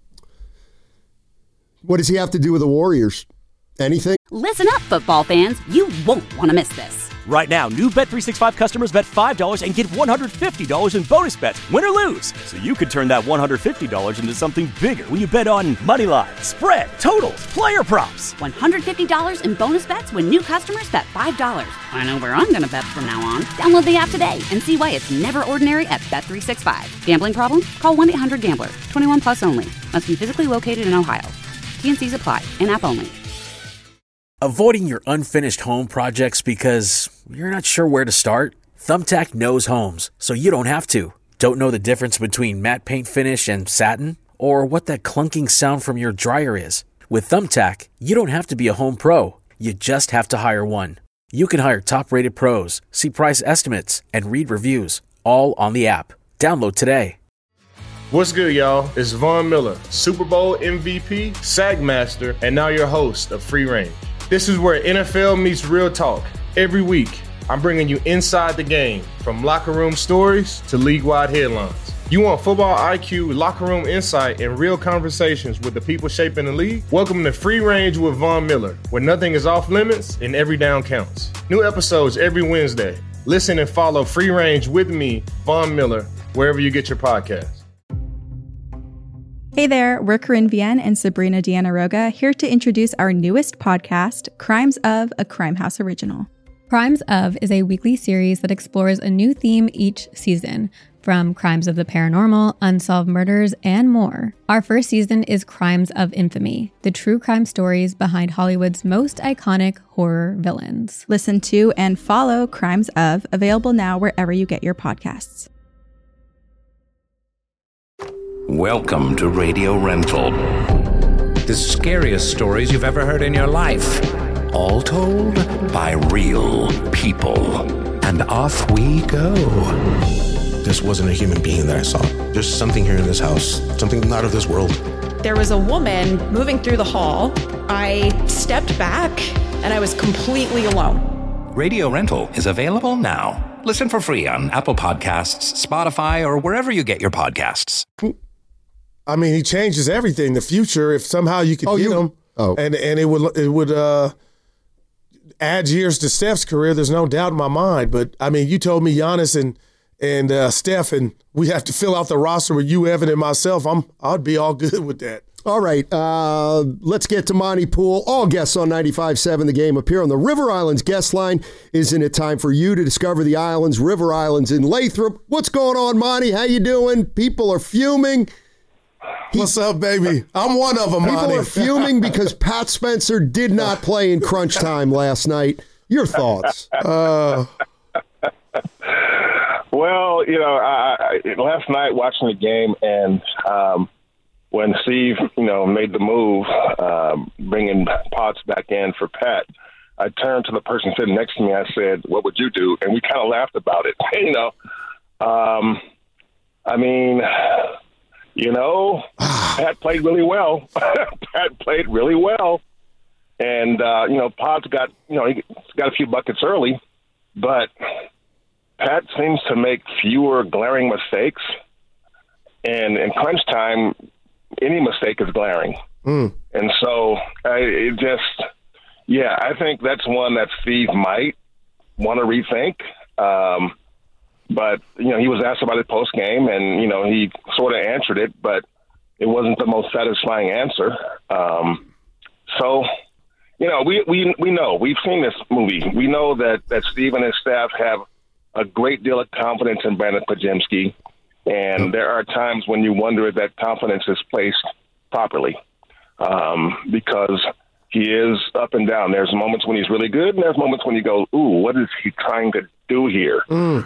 What does he have to do with the Warriors? Anything? Listen up, football fans. You won't want to miss this. Right now, new Bet365 customers bet $5 and get $150 in bonus bets, win or lose. So you could turn that $150 into something bigger when you bet on moneyline, spread, totals, player props. $150 in bonus bets when new customers bet $5. I know where I'm going to bet from now on. Download the app today and see why it's never ordinary at Bet365. Gambling problem? Call 1-800-GAMBLER. 21 plus only. Must be physically located in Ohio. T&Cs apply. In-app only. Avoiding your unfinished home projects because you're not sure where to start? Thumbtack knows homes, so you don't have to. Don't know the difference between matte paint finish and satin? Or what that clunking sound from your dryer is? With Thumbtack, you don't have to be a home pro. You just have to hire one. You can hire top-rated pros, see price estimates, and read reviews, all on the app. Download today. What's good, y'all? It's Von Miller, Super Bowl MVP, SAG Master, and now your host of Free Reign. This is where NFL meets real talk. Every week, I'm bringing you inside the game, from locker room stories to league-wide headlines. You want football IQ, locker room insight, and real conversations with the people shaping the league? Welcome to Free Range with Von Miller, where nothing is off limits and every down counts. New episodes every Wednesday. Listen and follow Free Range with me, Von Miller, wherever you get your podcasts. Hey there, we're Corinne Vienne and Sabrina Diana-Roga here to introduce our newest podcast, Crimes of, a Crime House original. Crimes of is a weekly series that explores a new theme each season, from crimes of the paranormal, unsolved murders, and more. Our first season is Crimes of Infamy, the true crime stories behind Hollywood's most iconic horror villains. Listen to and follow Crimes of, available now wherever you get your podcasts. Welcome to Radio Rental. The scariest stories you've ever heard in your life. All told by real people. And off we go. This wasn't a human being that I saw. There's something here in this house, something not of this world. There was a woman moving through the hall. I stepped back and I was completely alone. Radio Rental is available now. Listen for free on Apple Podcasts, Spotify, or wherever you get your podcasts. I mean, he changes everything. The future, if somehow you could get him, and it would add years to Steph's career. There's no doubt in my mind. But I mean, you told me Giannis and Steph, and we have to fill out the roster with you, Evan, and myself. I'd be all good with that. All right, let's get to Monty Poole. All guests on 95.7 The Game appear on the River Islands guest line. Isn't it time for you to discover the islands, River Islands in Lathrop? What's going on, Monty? How you doing? People are fuming. What's up, baby? I'm one of them, Monty. People are fuming because Pat Spencer did not play in crunch time last night. Your thoughts? Well, you know, last night watching the game, and when Steve, made the move, bringing Potts back in for Pat, I turned to the person sitting next to me. I said, "What would you do?" And we kind of laughed about it. Pat played really well. Pat played really well, and Potts got he got a few buckets early, but Pat seems to make fewer glaring mistakes, and in crunch time, any mistake is glaring. And so I think that's one that Steve might want to rethink. But, he was asked about it post game, and, he sort of answered it, but it wasn't the most satisfying answer. We know, we've seen this movie. We know that Steve and his staff have a great deal of confidence in Brandon Podziemski, and there are times when you wonder if that confidence is placed properly, because he is up and down. There's moments when he's really good, and there's moments when you go, ooh, what is he trying to do here?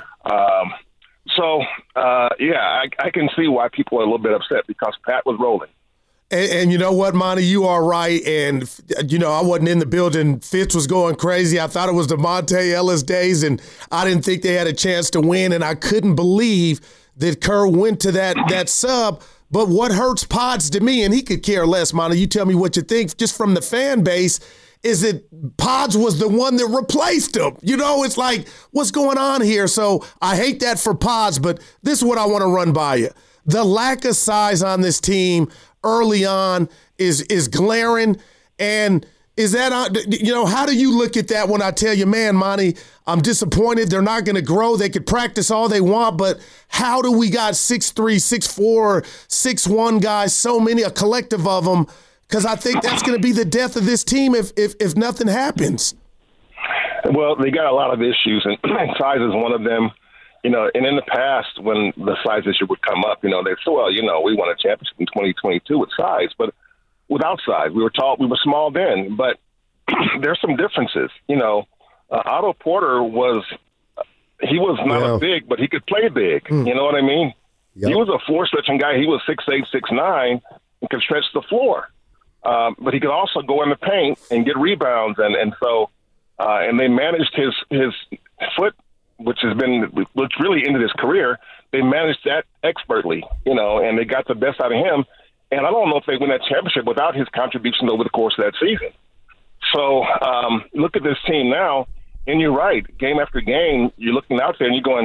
I can see why people are a little bit upset, because Pat was rolling. And you know what, Monty, you are right. And, I wasn't in the building. Fitz was going crazy. I thought it was the Monte Ellis days, and I didn't think they had a chance to win. And I couldn't believe that Kerr went to that sub. But what hurts Pods to me, and he could care less, Monty, you tell me what you think, just from the fan base, is that Pods was the one that replaced him. It's like, what's going on here? So I hate that for Pods, but this is what I want to run by you. The lack of size on this team early on is glaring. And is that, how do you look at that when I tell you, man, Monty, I'm disappointed. They're not going to grow. They could practice all they want, but how do we got 6'3", 6'4", 6'1" guys, so many, a collective of them? Because I think that's going to be the death of this team if nothing happens. Well, they got a lot of issues, and size is one of them. And in the past, when the size issue would come up, they said, well, we won a championship in 2022 with size, but without size. We were tall, we were small then, but there's some differences. Otto Porter was not a big, but he could play big. You know what I mean? Yep. He was a floor stretching guy. He was 6'8", 6'9", and could stretch the floor. But he could also go in the paint and get rebounds, and they managed his foot, which really ended his career. They managed that expertly, and they got the best out of him. And I don't know if they win that championship without his contributions over the course of that season. So look at this team now, and you're right. Game after game, you're looking out there and you're going,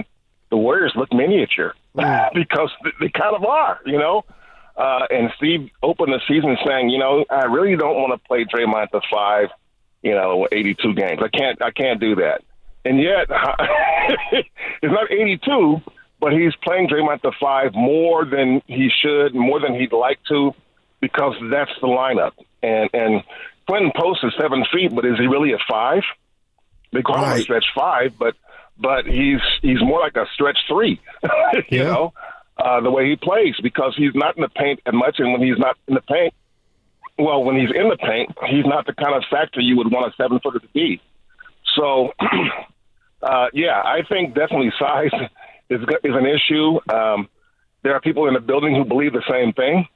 the Warriors look miniature because they kind of are, you know. And Steve opened the season saying, you know, I really don't want to play Draymond at the 5, 82 games. I can't do that. And yet, it's not 82, but he's playing Draymond at the 5 more than he should, more than he'd like to, because that's the lineup. And Quentin Post is 7 feet, but is he really a 5? They call him a stretch 5, but he's more like a stretch 3, you know, the way he plays, because he's not in the paint as much. And when he's not in the paint, well, when he's in the paint, he's not the kind of factor you would want a 7-footer to be. So, I think definitely size is an issue. There are people in the building who believe the same thing.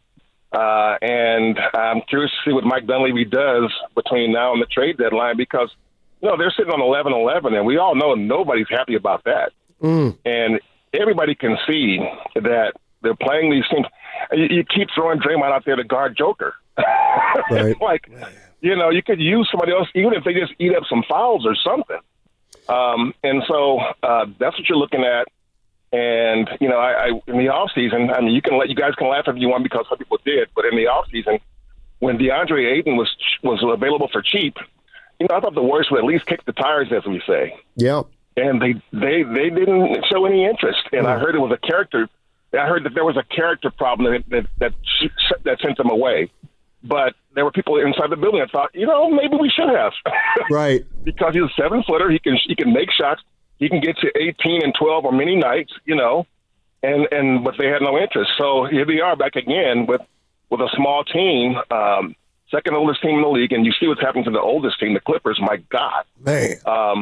And I'm curious to see what Mike Dunleavy does between now and the trade deadline, because, they're sitting on 11-11, and we all know nobody's happy about that. And everybody can see that they're playing these teams. You keep throwing Draymond out there to guard Joker. Right. You could use somebody else, even if they just eat up some fouls or something. And so that's what you're looking at. And, I in the offseason, I mean, you guys can laugh if you want, because some people did, but in the offseason, when DeAndre Ayton was available for cheap, I thought the Warriors would at least kick the tires, as we say. Yeah. And they didn't show any interest. And I heard it was a character. I heard that there was a character problem that sent them away. But there were people inside the building that thought, maybe we should have. Right. Because he's a 7-footer. He can make shots. He can get to 18 and 12 or many nights, but they had no interest. So here they are back again with a small team, second oldest team in the league, and you see what's happening to the oldest team, the Clippers. My God. Man.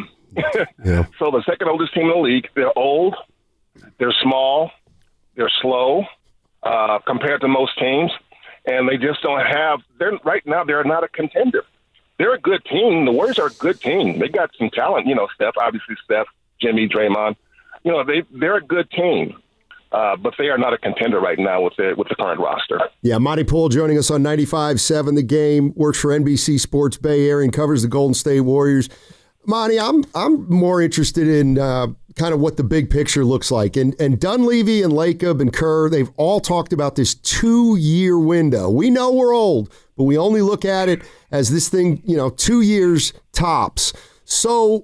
So the second oldest team in the league, they're old, they're small, they're slow compared to most teams, and they just don't have – right now they're not a contender. They're a good team. The Warriors are a good team. They got some talent, Steph, Jimmy, Draymond. They're a good team. But they are not a contender right now with the current roster. Yeah, Monty Poole joining us on 95.7 The Game, works for NBC Sports Bay Area and covers the Golden State Warriors. Monty, I'm more interested in kind of what the big picture looks like. And Dunleavy and Lacob and Kerr, they've all talked about this 2-year window. We know we're old, but we only look at it as this thing, 2 years tops. So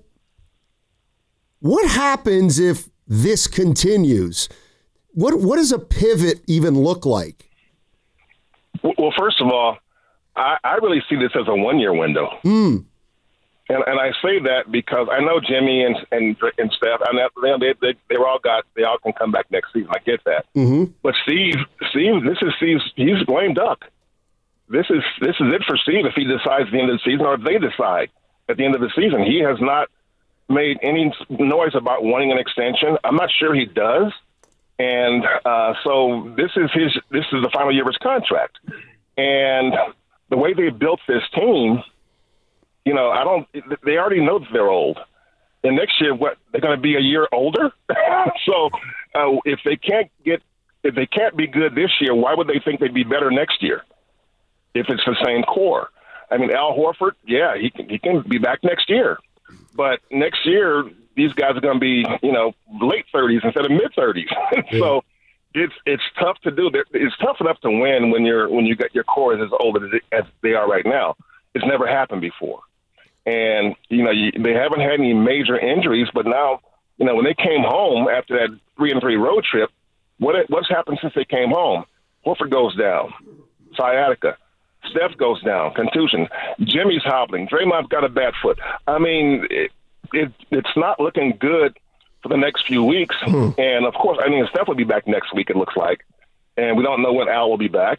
what happens if this continues? What does a pivot even look like? Well, first of all, I really see this as a 1-year window. And I say that because I know Jimmy and Steph, they all can come back next season. I get that. Mm-hmm. But Steve, he's lame duck. This is it for Steve if he decides at the end of the season, or if they decide at the end of the season. He has not made any noise about wanting an extension. I'm not sure he does. And so this is the final year of his contract. And the way they built this team, they already know that they're old. And next year, they're going to be a year older? So if they can't be good this year, why would they think they'd be better next year if it's the same core? I mean, Al Horford, yeah, he can be back next year. But next year, these guys are going to be, late 30s instead of mid 30s. So it's tough to do. It's tough enough to win when you got your core as old as they are right now. It's never happened before, and they haven't had any major injuries. But now, when they came home after that 3-3 road trip, what's happened since they came home? Horford goes down, sciatica. Steph goes down, contusion. Jimmy's hobbling. Draymond's got a bad foot. I mean, it's not looking good for the next few weeks. And, of course, Steph will be back next week, it looks like. And we don't know when Al will be back.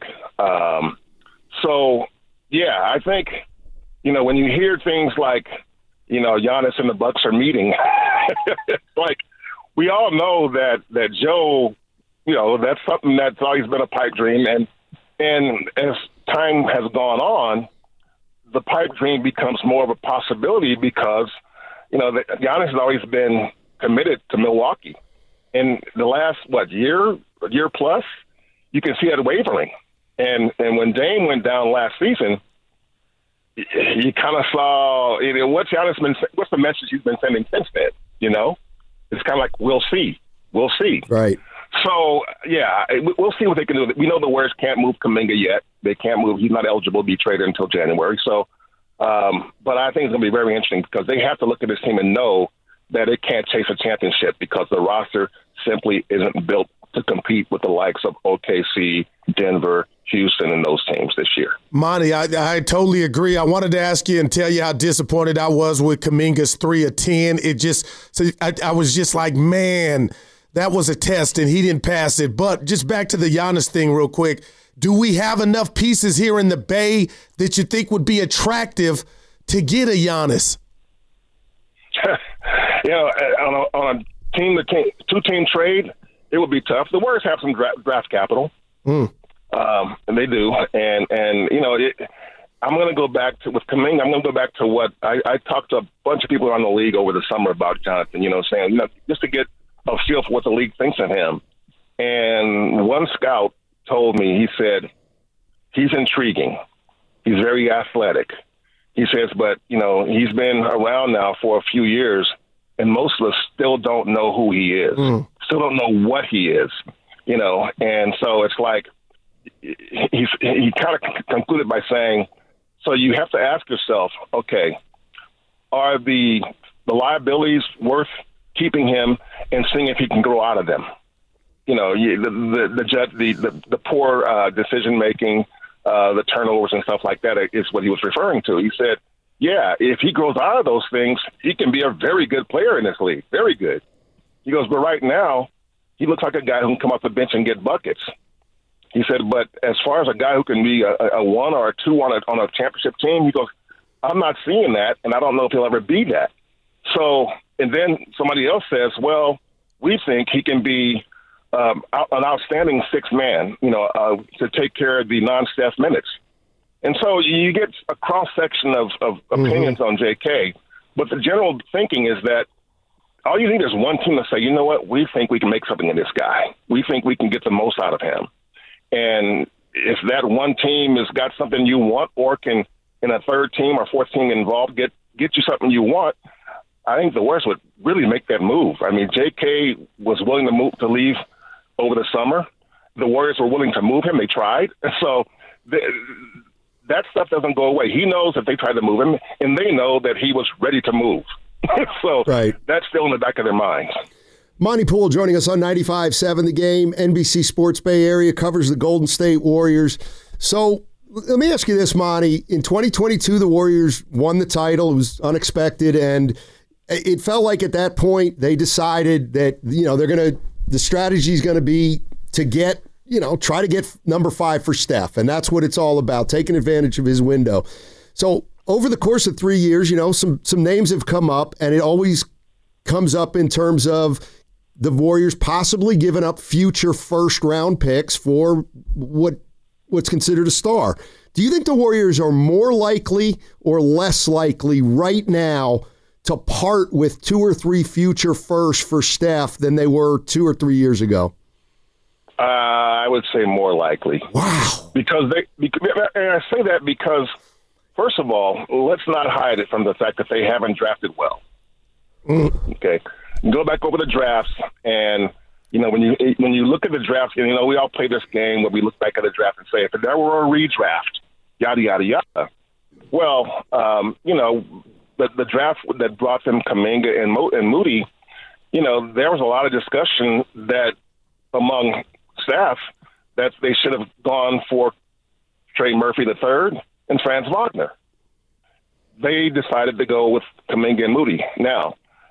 So, yeah, I think, when you hear things like, Giannis and the Bucks are meeting, it's like we all know that Joe, that's something that's always been a pipe dream. And as time has gone on, the pipe dream becomes more of a possibility because, Giannis has always been committed to Milwaukee. In the last, year plus, you can see that wavering. And when Dame went down last season, you kind of saw what's the message he's been sending since then, It's kind of like, we'll see. We'll see. Right. So, yeah, we'll see what they can do. We know the Warriors can't move Kuminga yet. They can't move. He's not eligible to be traded until January. So, but I think it's going to be very interesting because they have to look at this team and know that it can't chase a championship because the roster simply isn't built to compete with the likes of OKC, Denver, Houston, and those teams this year. Monty, I totally agree. I wanted to ask you and tell you how disappointed I was with Kuminga's 3 of 10. I was just like, man, that was a test, and he didn't pass it. But just back to the Giannis thing real quick. Do we have enough pieces here in the Bay that you think would be attractive to get a Giannis? On a two-team trade, it would be tough. The Warriors have some draft capital, and they do. And I'm going to go back to with Kuminga. I'm going to go back to what I talked to a bunch of people around the league over the summer about Jonathan. Saying just to get a feel for what the league thinks of him. And one scout told me, he said, he's intriguing. He's very athletic. He says, but he's been around now for a few years. And most of us still don't know who he is, still don't know what he is, And so it's like he kind of concluded by saying, so you have to ask yourself, okay, are the liabilities worth keeping him and seeing if he can grow out of them? The poor decision making, the turnovers and stuff like that is what he was referring to. He said, yeah, if he grows out of those things, he can be a very good player in this league. Very good. He goes, but right now, he looks like a guy who can come off the bench and get buckets. He said, but as far as a guy who can be a 1 or a 2 on a championship team, he goes, I'm not seeing that, and I don't know if he'll ever be that. So, and then somebody else says, well, we think he can be an outstanding 6th man, to take care of the non-Steph minutes. And so you get a cross-section of opinions on JK, but the general thinking is that all you need is one team to say, you know what, we think we can make something of this guy. We think we can get the most out of him. And if that one team has got something you want or can, in a 3rd team or 4th team involved, get you something you want, I think the Warriors would really make that move. I mean, JK was willing to leave over the summer. The Warriors were willing to move him. They tried. So that stuff doesn't go away. He knows if they try to move him, and they know that he was ready to move. So That's still in the back of their minds. Monty Poole joining us on 95.7 The Game. NBC Sports Bay Area covers the Golden State Warriors. So let me ask you this, Monty. In 2022, the Warriors won the title. It was unexpected, and it felt like at that point they decided that the strategy is going to be to try to get number 5 for Steph. And that's what it's all about, taking advantage of his window. So over the course of 3 years, some names have come up, and it always comes up in terms of the Warriors possibly giving up future first-round picks for what's considered a star. Do you think the Warriors are more likely or less likely right now to part with 2 or 3 future firsts for Steph than they were 2 or 3 years ago? I would say more likely. Wow. And I say that because, first of all, let's not hide it from the fact that they haven't drafted well. Okay. Go back over the drafts, and when you look at the drafts, we all play this game where we look back at the draft and say, if there were a redraft, yada yada yada. Well, the draft that brought them Kuminga and Moody, there was a lot of discussion that among staff that they should have gone for Trey Murphy III and Franz Wagner. They decided to go with Kuminga and Moody. Now,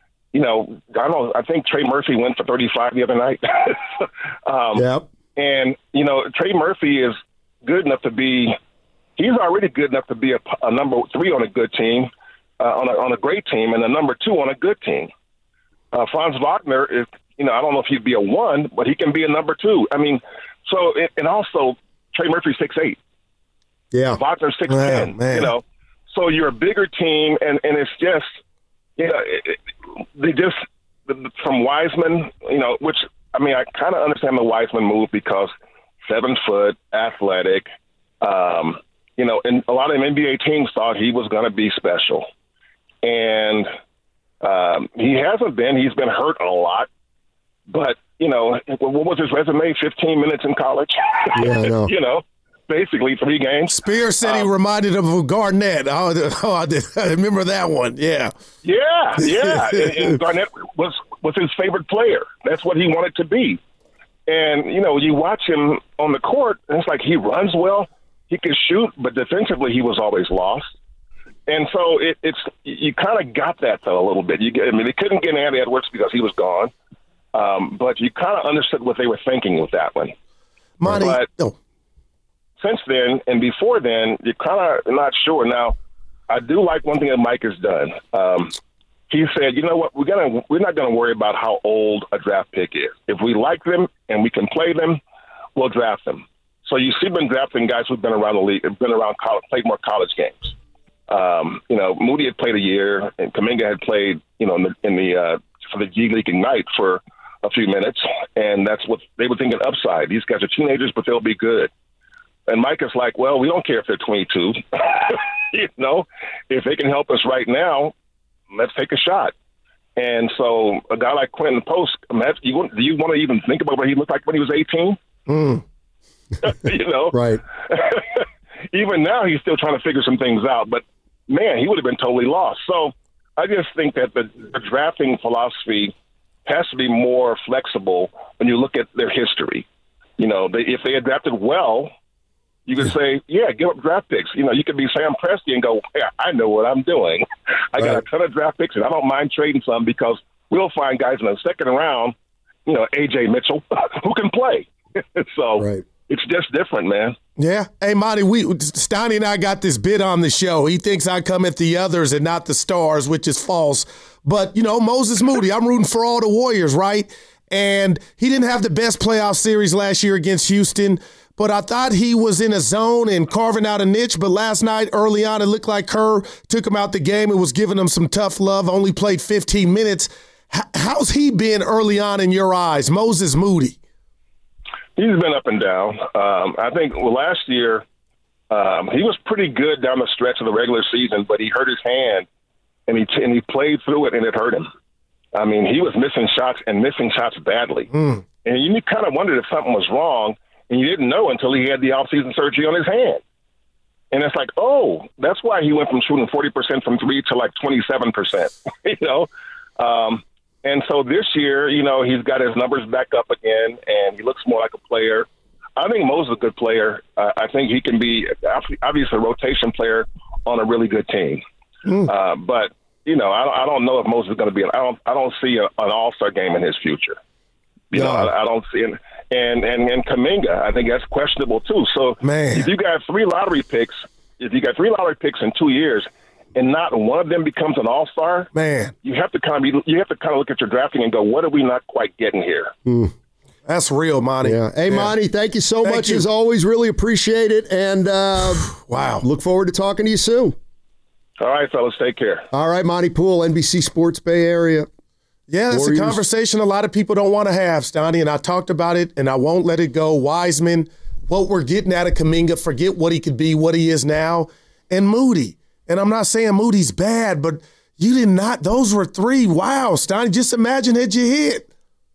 I think Trey Murphy went for 35 the other night. Yep. And, Trey Murphy is good enough to be – he's already good enough to be a number 3 on a good team, on a great team, and a number 2 on a good team. Franz Wagner is – I don't know if he'd be a 1, but he can be a number 2. I mean, so – and also Trey Murphy's 6'8". Yeah. Wagner's 6'10", So you're a bigger team, and it's just – they just from Wiseman, which I kind of understand the Wiseman move because 7 foot, athletic, and a lot of NBA teams thought he was going to be special, and he hasn't been. He's been hurt a lot, but what was his resume? 15 minutes in college. Yeah, I know. Basically 3 games. Spears said he reminded him of Garnett. I remember that one. Yeah. Yeah. and Garnett was his favorite player. That's what he wanted to be. And, you watch him on the court, and it's like he runs well, he can shoot, but defensively he was always lost. And so you kind of got that, though, a little bit. They couldn't get Anthony Edwards because he was gone, but you kind of understood what they were thinking with that one. Since then and before then, you're kind of not sure. Now, I do like one thing that Mike has done. He said, you know what, we're not going to worry about how old a draft pick is. If we like them and we can play them, we'll draft them. So you see been drafting guys who've been around the league, been around college, played more college games. Moody had played a year, and Kuminga had played, for the G League Ignite for a few minutes, and that's what they were thinking upside. These guys are teenagers, but they'll be good. And Mike is like, well, we don't care if they're 22. If they can help us right now, let's take a shot. And so a guy like Quentin Post, do you want to even think about what he looked like when he was 18? Right. Even now, he's still trying to figure some things out. But, man, he would have been totally lost. So I just think that the drafting philosophy has to be more flexible when you look at their history. If they adapted well, you could say, yeah, give up draft picks. You could be Sam Presti and go, hey, I know what I'm doing. I got a ton of draft picks, and I don't mind trading some because we'll find guys in the second round, A.J. Mitchell, who can play. So it's just different, man. Yeah. Hey, Monty, Steiny and I got this bit on the show. He thinks I come at the others and not the stars, which is false. But, Moses Moody, I'm rooting for all the Warriors, right? And he didn't have the best playoff series last year against Houston, but I thought he was in a zone and carving out a niche. But last night, early on, it looked like Kerr took him out the game and was giving him some tough love, only played 15 minutes. How's he been early on in your eyes, Moses Moody? He's been up and down. I think last year he was pretty good down the stretch of the regular season, but he hurt his hand, and he played through it, and it hurt him. I mean, he was missing shots badly. And you kind of wondered if something was wrong, and you didn't know until he had the offseason surgery on his hand. And it's like, oh, that's why he went from shooting 40% from three to like 27%, And so this year, he's got his numbers back up again, and he looks more like a player. I think Moses is a good player. I think he can be, obviously, a rotation player on a really good team. But, I don't know if Moses is going to be – I don't see an all-star game in his future. I don't see it. And Kuminga, I think that's questionable too. So if you got 3 lottery picks, in 2 years, and not one of them becomes an all-star, you have to kind of look at your drafting and go, what are we not quite getting here? That's real, Monty. Yeah. Hey, Monty, thank you so much as always. Really appreciate it, and wow, look forward to talking to you soon. All right, fellas, take care. All right, Monty Poole, NBC Sports Bay Area. Yeah, it's a conversation a lot of people don't want to have, Stoney, and I talked about it, and I won't let it go. Wiseman, what we're getting out of Kuminga, forget what he could be, what he is now, and Moody. And I'm not saying Moody's bad, but you did not. Those were 3. Wow, Stoney, just imagine had you hit.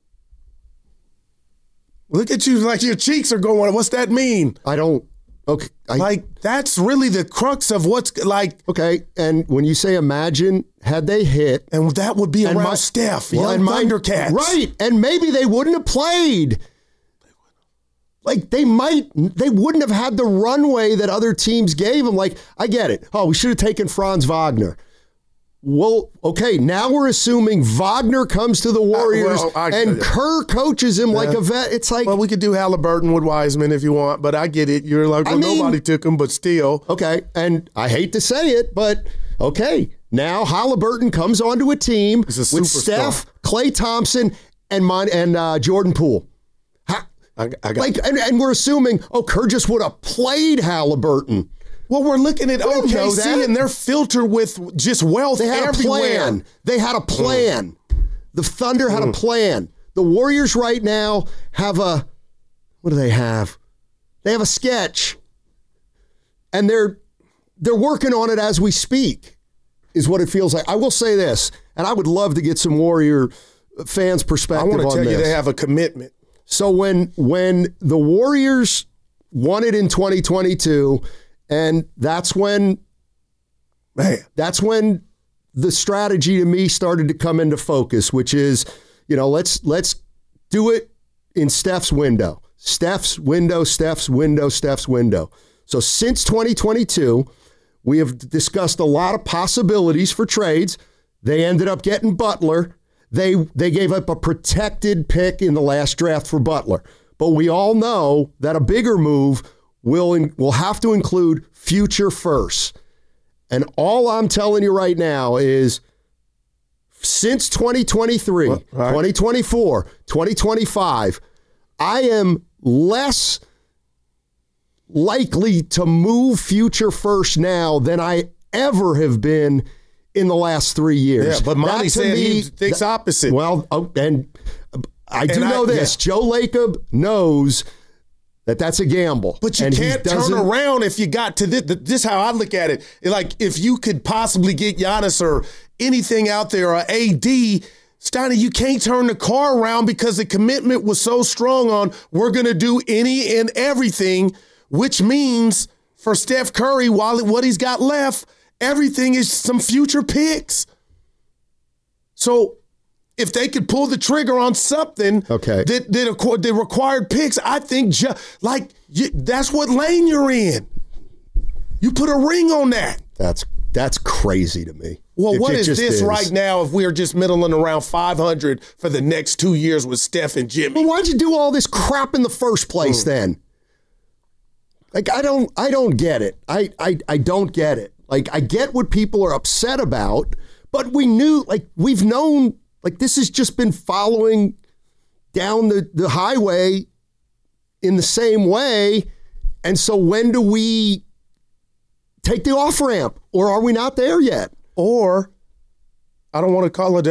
Look at you like your cheeks are going. What's that mean? I don't. Okay. That's really the crux of what's like. Okay, and when you say imagine, had they hit. And that would be around Steph, young Thundercats. Right, and maybe they wouldn't have played. They wouldn't have had the runway that other teams gave them. I get it. Oh, we should have taken Franz Wagner. Well, okay, now we're assuming Wagner comes to the Warriors and Kerr coaches him like a vet. It's like... Well, we could do Halliburton with Wiseman if you want, but I get it. You're like, nobody took him, but still. Okay, and I hate to say it, but okay, now Halliburton comes onto a team with Steph, Klay Thompson, and Jordan Poole. And we're assuming, Kerr just would have played Halliburton. Well, we're looking at OKC, and they're filtered with just wealth everywhere. They had a plan. The Thunder had a plan. The Warriors right now have what do they have? They have a sketch. And they're working on it as we speak, is what it feels like. I will say this, and I would love to get some Warrior fans' perspective on this. I want to tell you they have a commitment. So when the Warriors won it in 2022, and that's when the strategy to me started to come into focus, which is, let's do it in Steph's window. Steph's window. So since 2022, we have discussed a lot of possibilities for trades. They ended up getting Butler. They gave up a protected pick in the last draft for Butler. But we all know that a bigger move will have to include future firsts. And all I'm telling you right now is since 2023, 2024, 2025, I am less likely to move future first now than I ever have been in the last 3 years. Yeah, but Monty said he thinks opposite. Well, and I do know this. Yeah. Joe Lacob knows that that's a gamble. But you can't turn around if you got to this. This is how I look at it. Like, if you could possibly get Giannis or anything out there, or AD, Steiny, you can't turn the car around because the commitment was so strong on we're going to do any and everything, which means for Steph Curry, what he's got left, everything is some future picks. So if they could pull the trigger on something that required picks, I think that's what lane you're in. You put a ring on that. That's crazy to me. Well, what is this right now if we're just middling around 500 for the next 2 years with Steph and Jimmy? Well, why'd you do all this crap in the first place then? Like, I don't get it. I don't get it. Like, I get what people are upset about, but we've known, this has just been following down the highway in the same way. And so when do we take the off-ramp, or are we not there yet? Or, I don't want to call it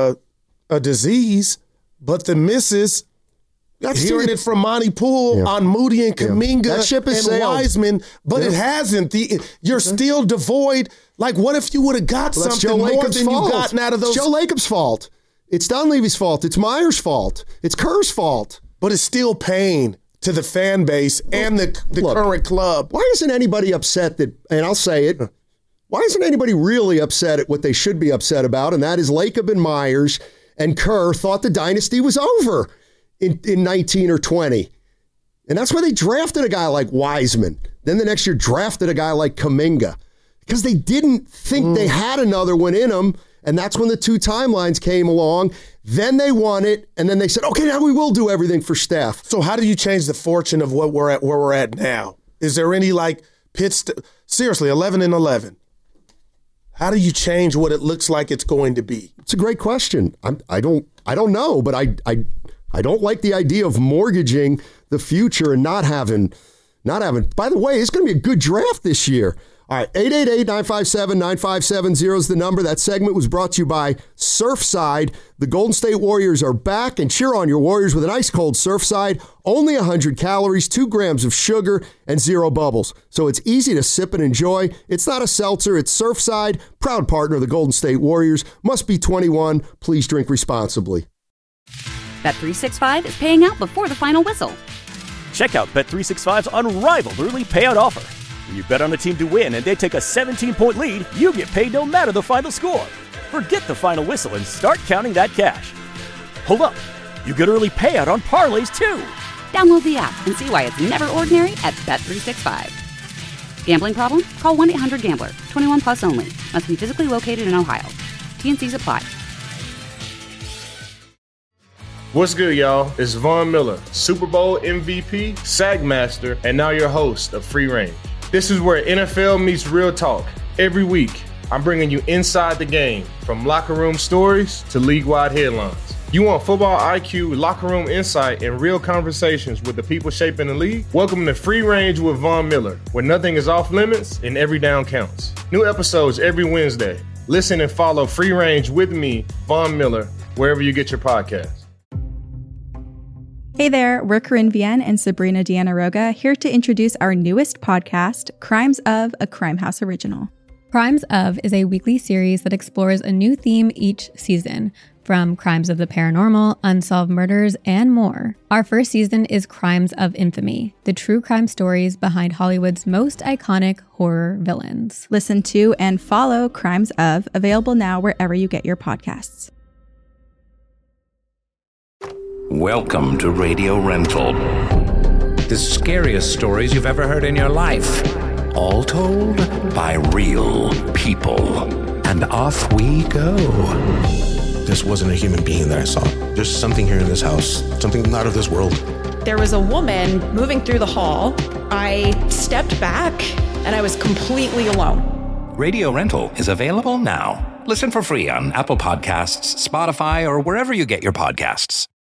a disease, but the missus, hearing it from Monty Poole on Moody and Kuminga and Wiseman, but it hasn't. You're still devoid. Like, what if you would have got something more than you gotten out of those? It's Joe Lacob's fault. It's Dunleavy's fault. It's Myers' fault. It's Kerr's fault. But it's still pain to the fan base and the current club. Why isn't anybody upset that, and I'll say it, why isn't anybody really upset at what they should be upset about? And that is Lacob and Myers and Kerr thought the dynasty was over in 19 or 20. And that's why they drafted a guy like Wiseman. Then the next year drafted a guy like Kuminga. Because they didn't think they had another one in them. And that's when the two timelines came along. Then they won it, and then they said, okay, now we will do everything for Steph. So how do you change the fortune of where we're at now? Is there any seriously, 11-11? How do you change what it looks like it's going to be? It's a great question. I don't know, but I don't like the idea of mortgaging the future and not having. By the way, it's going to be a good draft this year. All right, 888-957-9570 is the number. That segment was brought to you by Surfside. The Golden State Warriors are back, and cheer on your Warriors with an ice-cold Surfside. Only 100 calories, 2 grams of sugar, and 0 bubbles. So it's easy to sip and enjoy. It's not a seltzer. It's Surfside, proud partner of the Golden State Warriors. Must be 21. Please drink responsibly. Bet365 is paying out before the final whistle. Check out Bet365's unrivaled early payout offer. When you bet on a team to win and they take a 17-point lead, you get paid no matter the final score. Forget the final whistle and start counting that cash. Hold up. You get early payout on parlays, too. Download the app and see why it's never ordinary at Bet365. Gambling problem? Call 1-800-GAMBLER. 21 plus only. Must be physically located in Ohio. T&Cs apply. What's good, y'all? It's Von Miller, Super Bowl MVP, SAG Master, and now your host of Free Range. This is where NFL meets real talk. Every week, I'm bringing you inside the game, from locker room stories to league-wide headlines. You want football IQ, locker room insight, and real conversations with the people shaping the league? Welcome to Free Range with Von Miller, where nothing is off limits and every down counts. New episodes every Wednesday. Listen and follow Free Range with me, Von Miller, wherever you get your podcasts. Hey there, we're Corinne Vienne and Sabrina Diana-Roga here to introduce our newest podcast, Crimes of, a Crime House original. Crimes of is a weekly series that explores a new theme each season. from crimes of the paranormal, unsolved murders, and more. Our first season is Crimes of Infamy, the true crime stories behind Hollywood's most iconic horror villains. Listen to and follow Crimes of, available now wherever you get your podcasts. Welcome to Radio Rental. The scariest stories you've ever heard in your life. All told by real people. And off we go. This wasn't a human being that I saw. There's something here in this house, something not of this world. There was a woman moving through the hall. I stepped back and I was completely alone. Radio Rental is available now. Listen for free on Apple Podcasts, Spotify, or wherever you get your podcasts.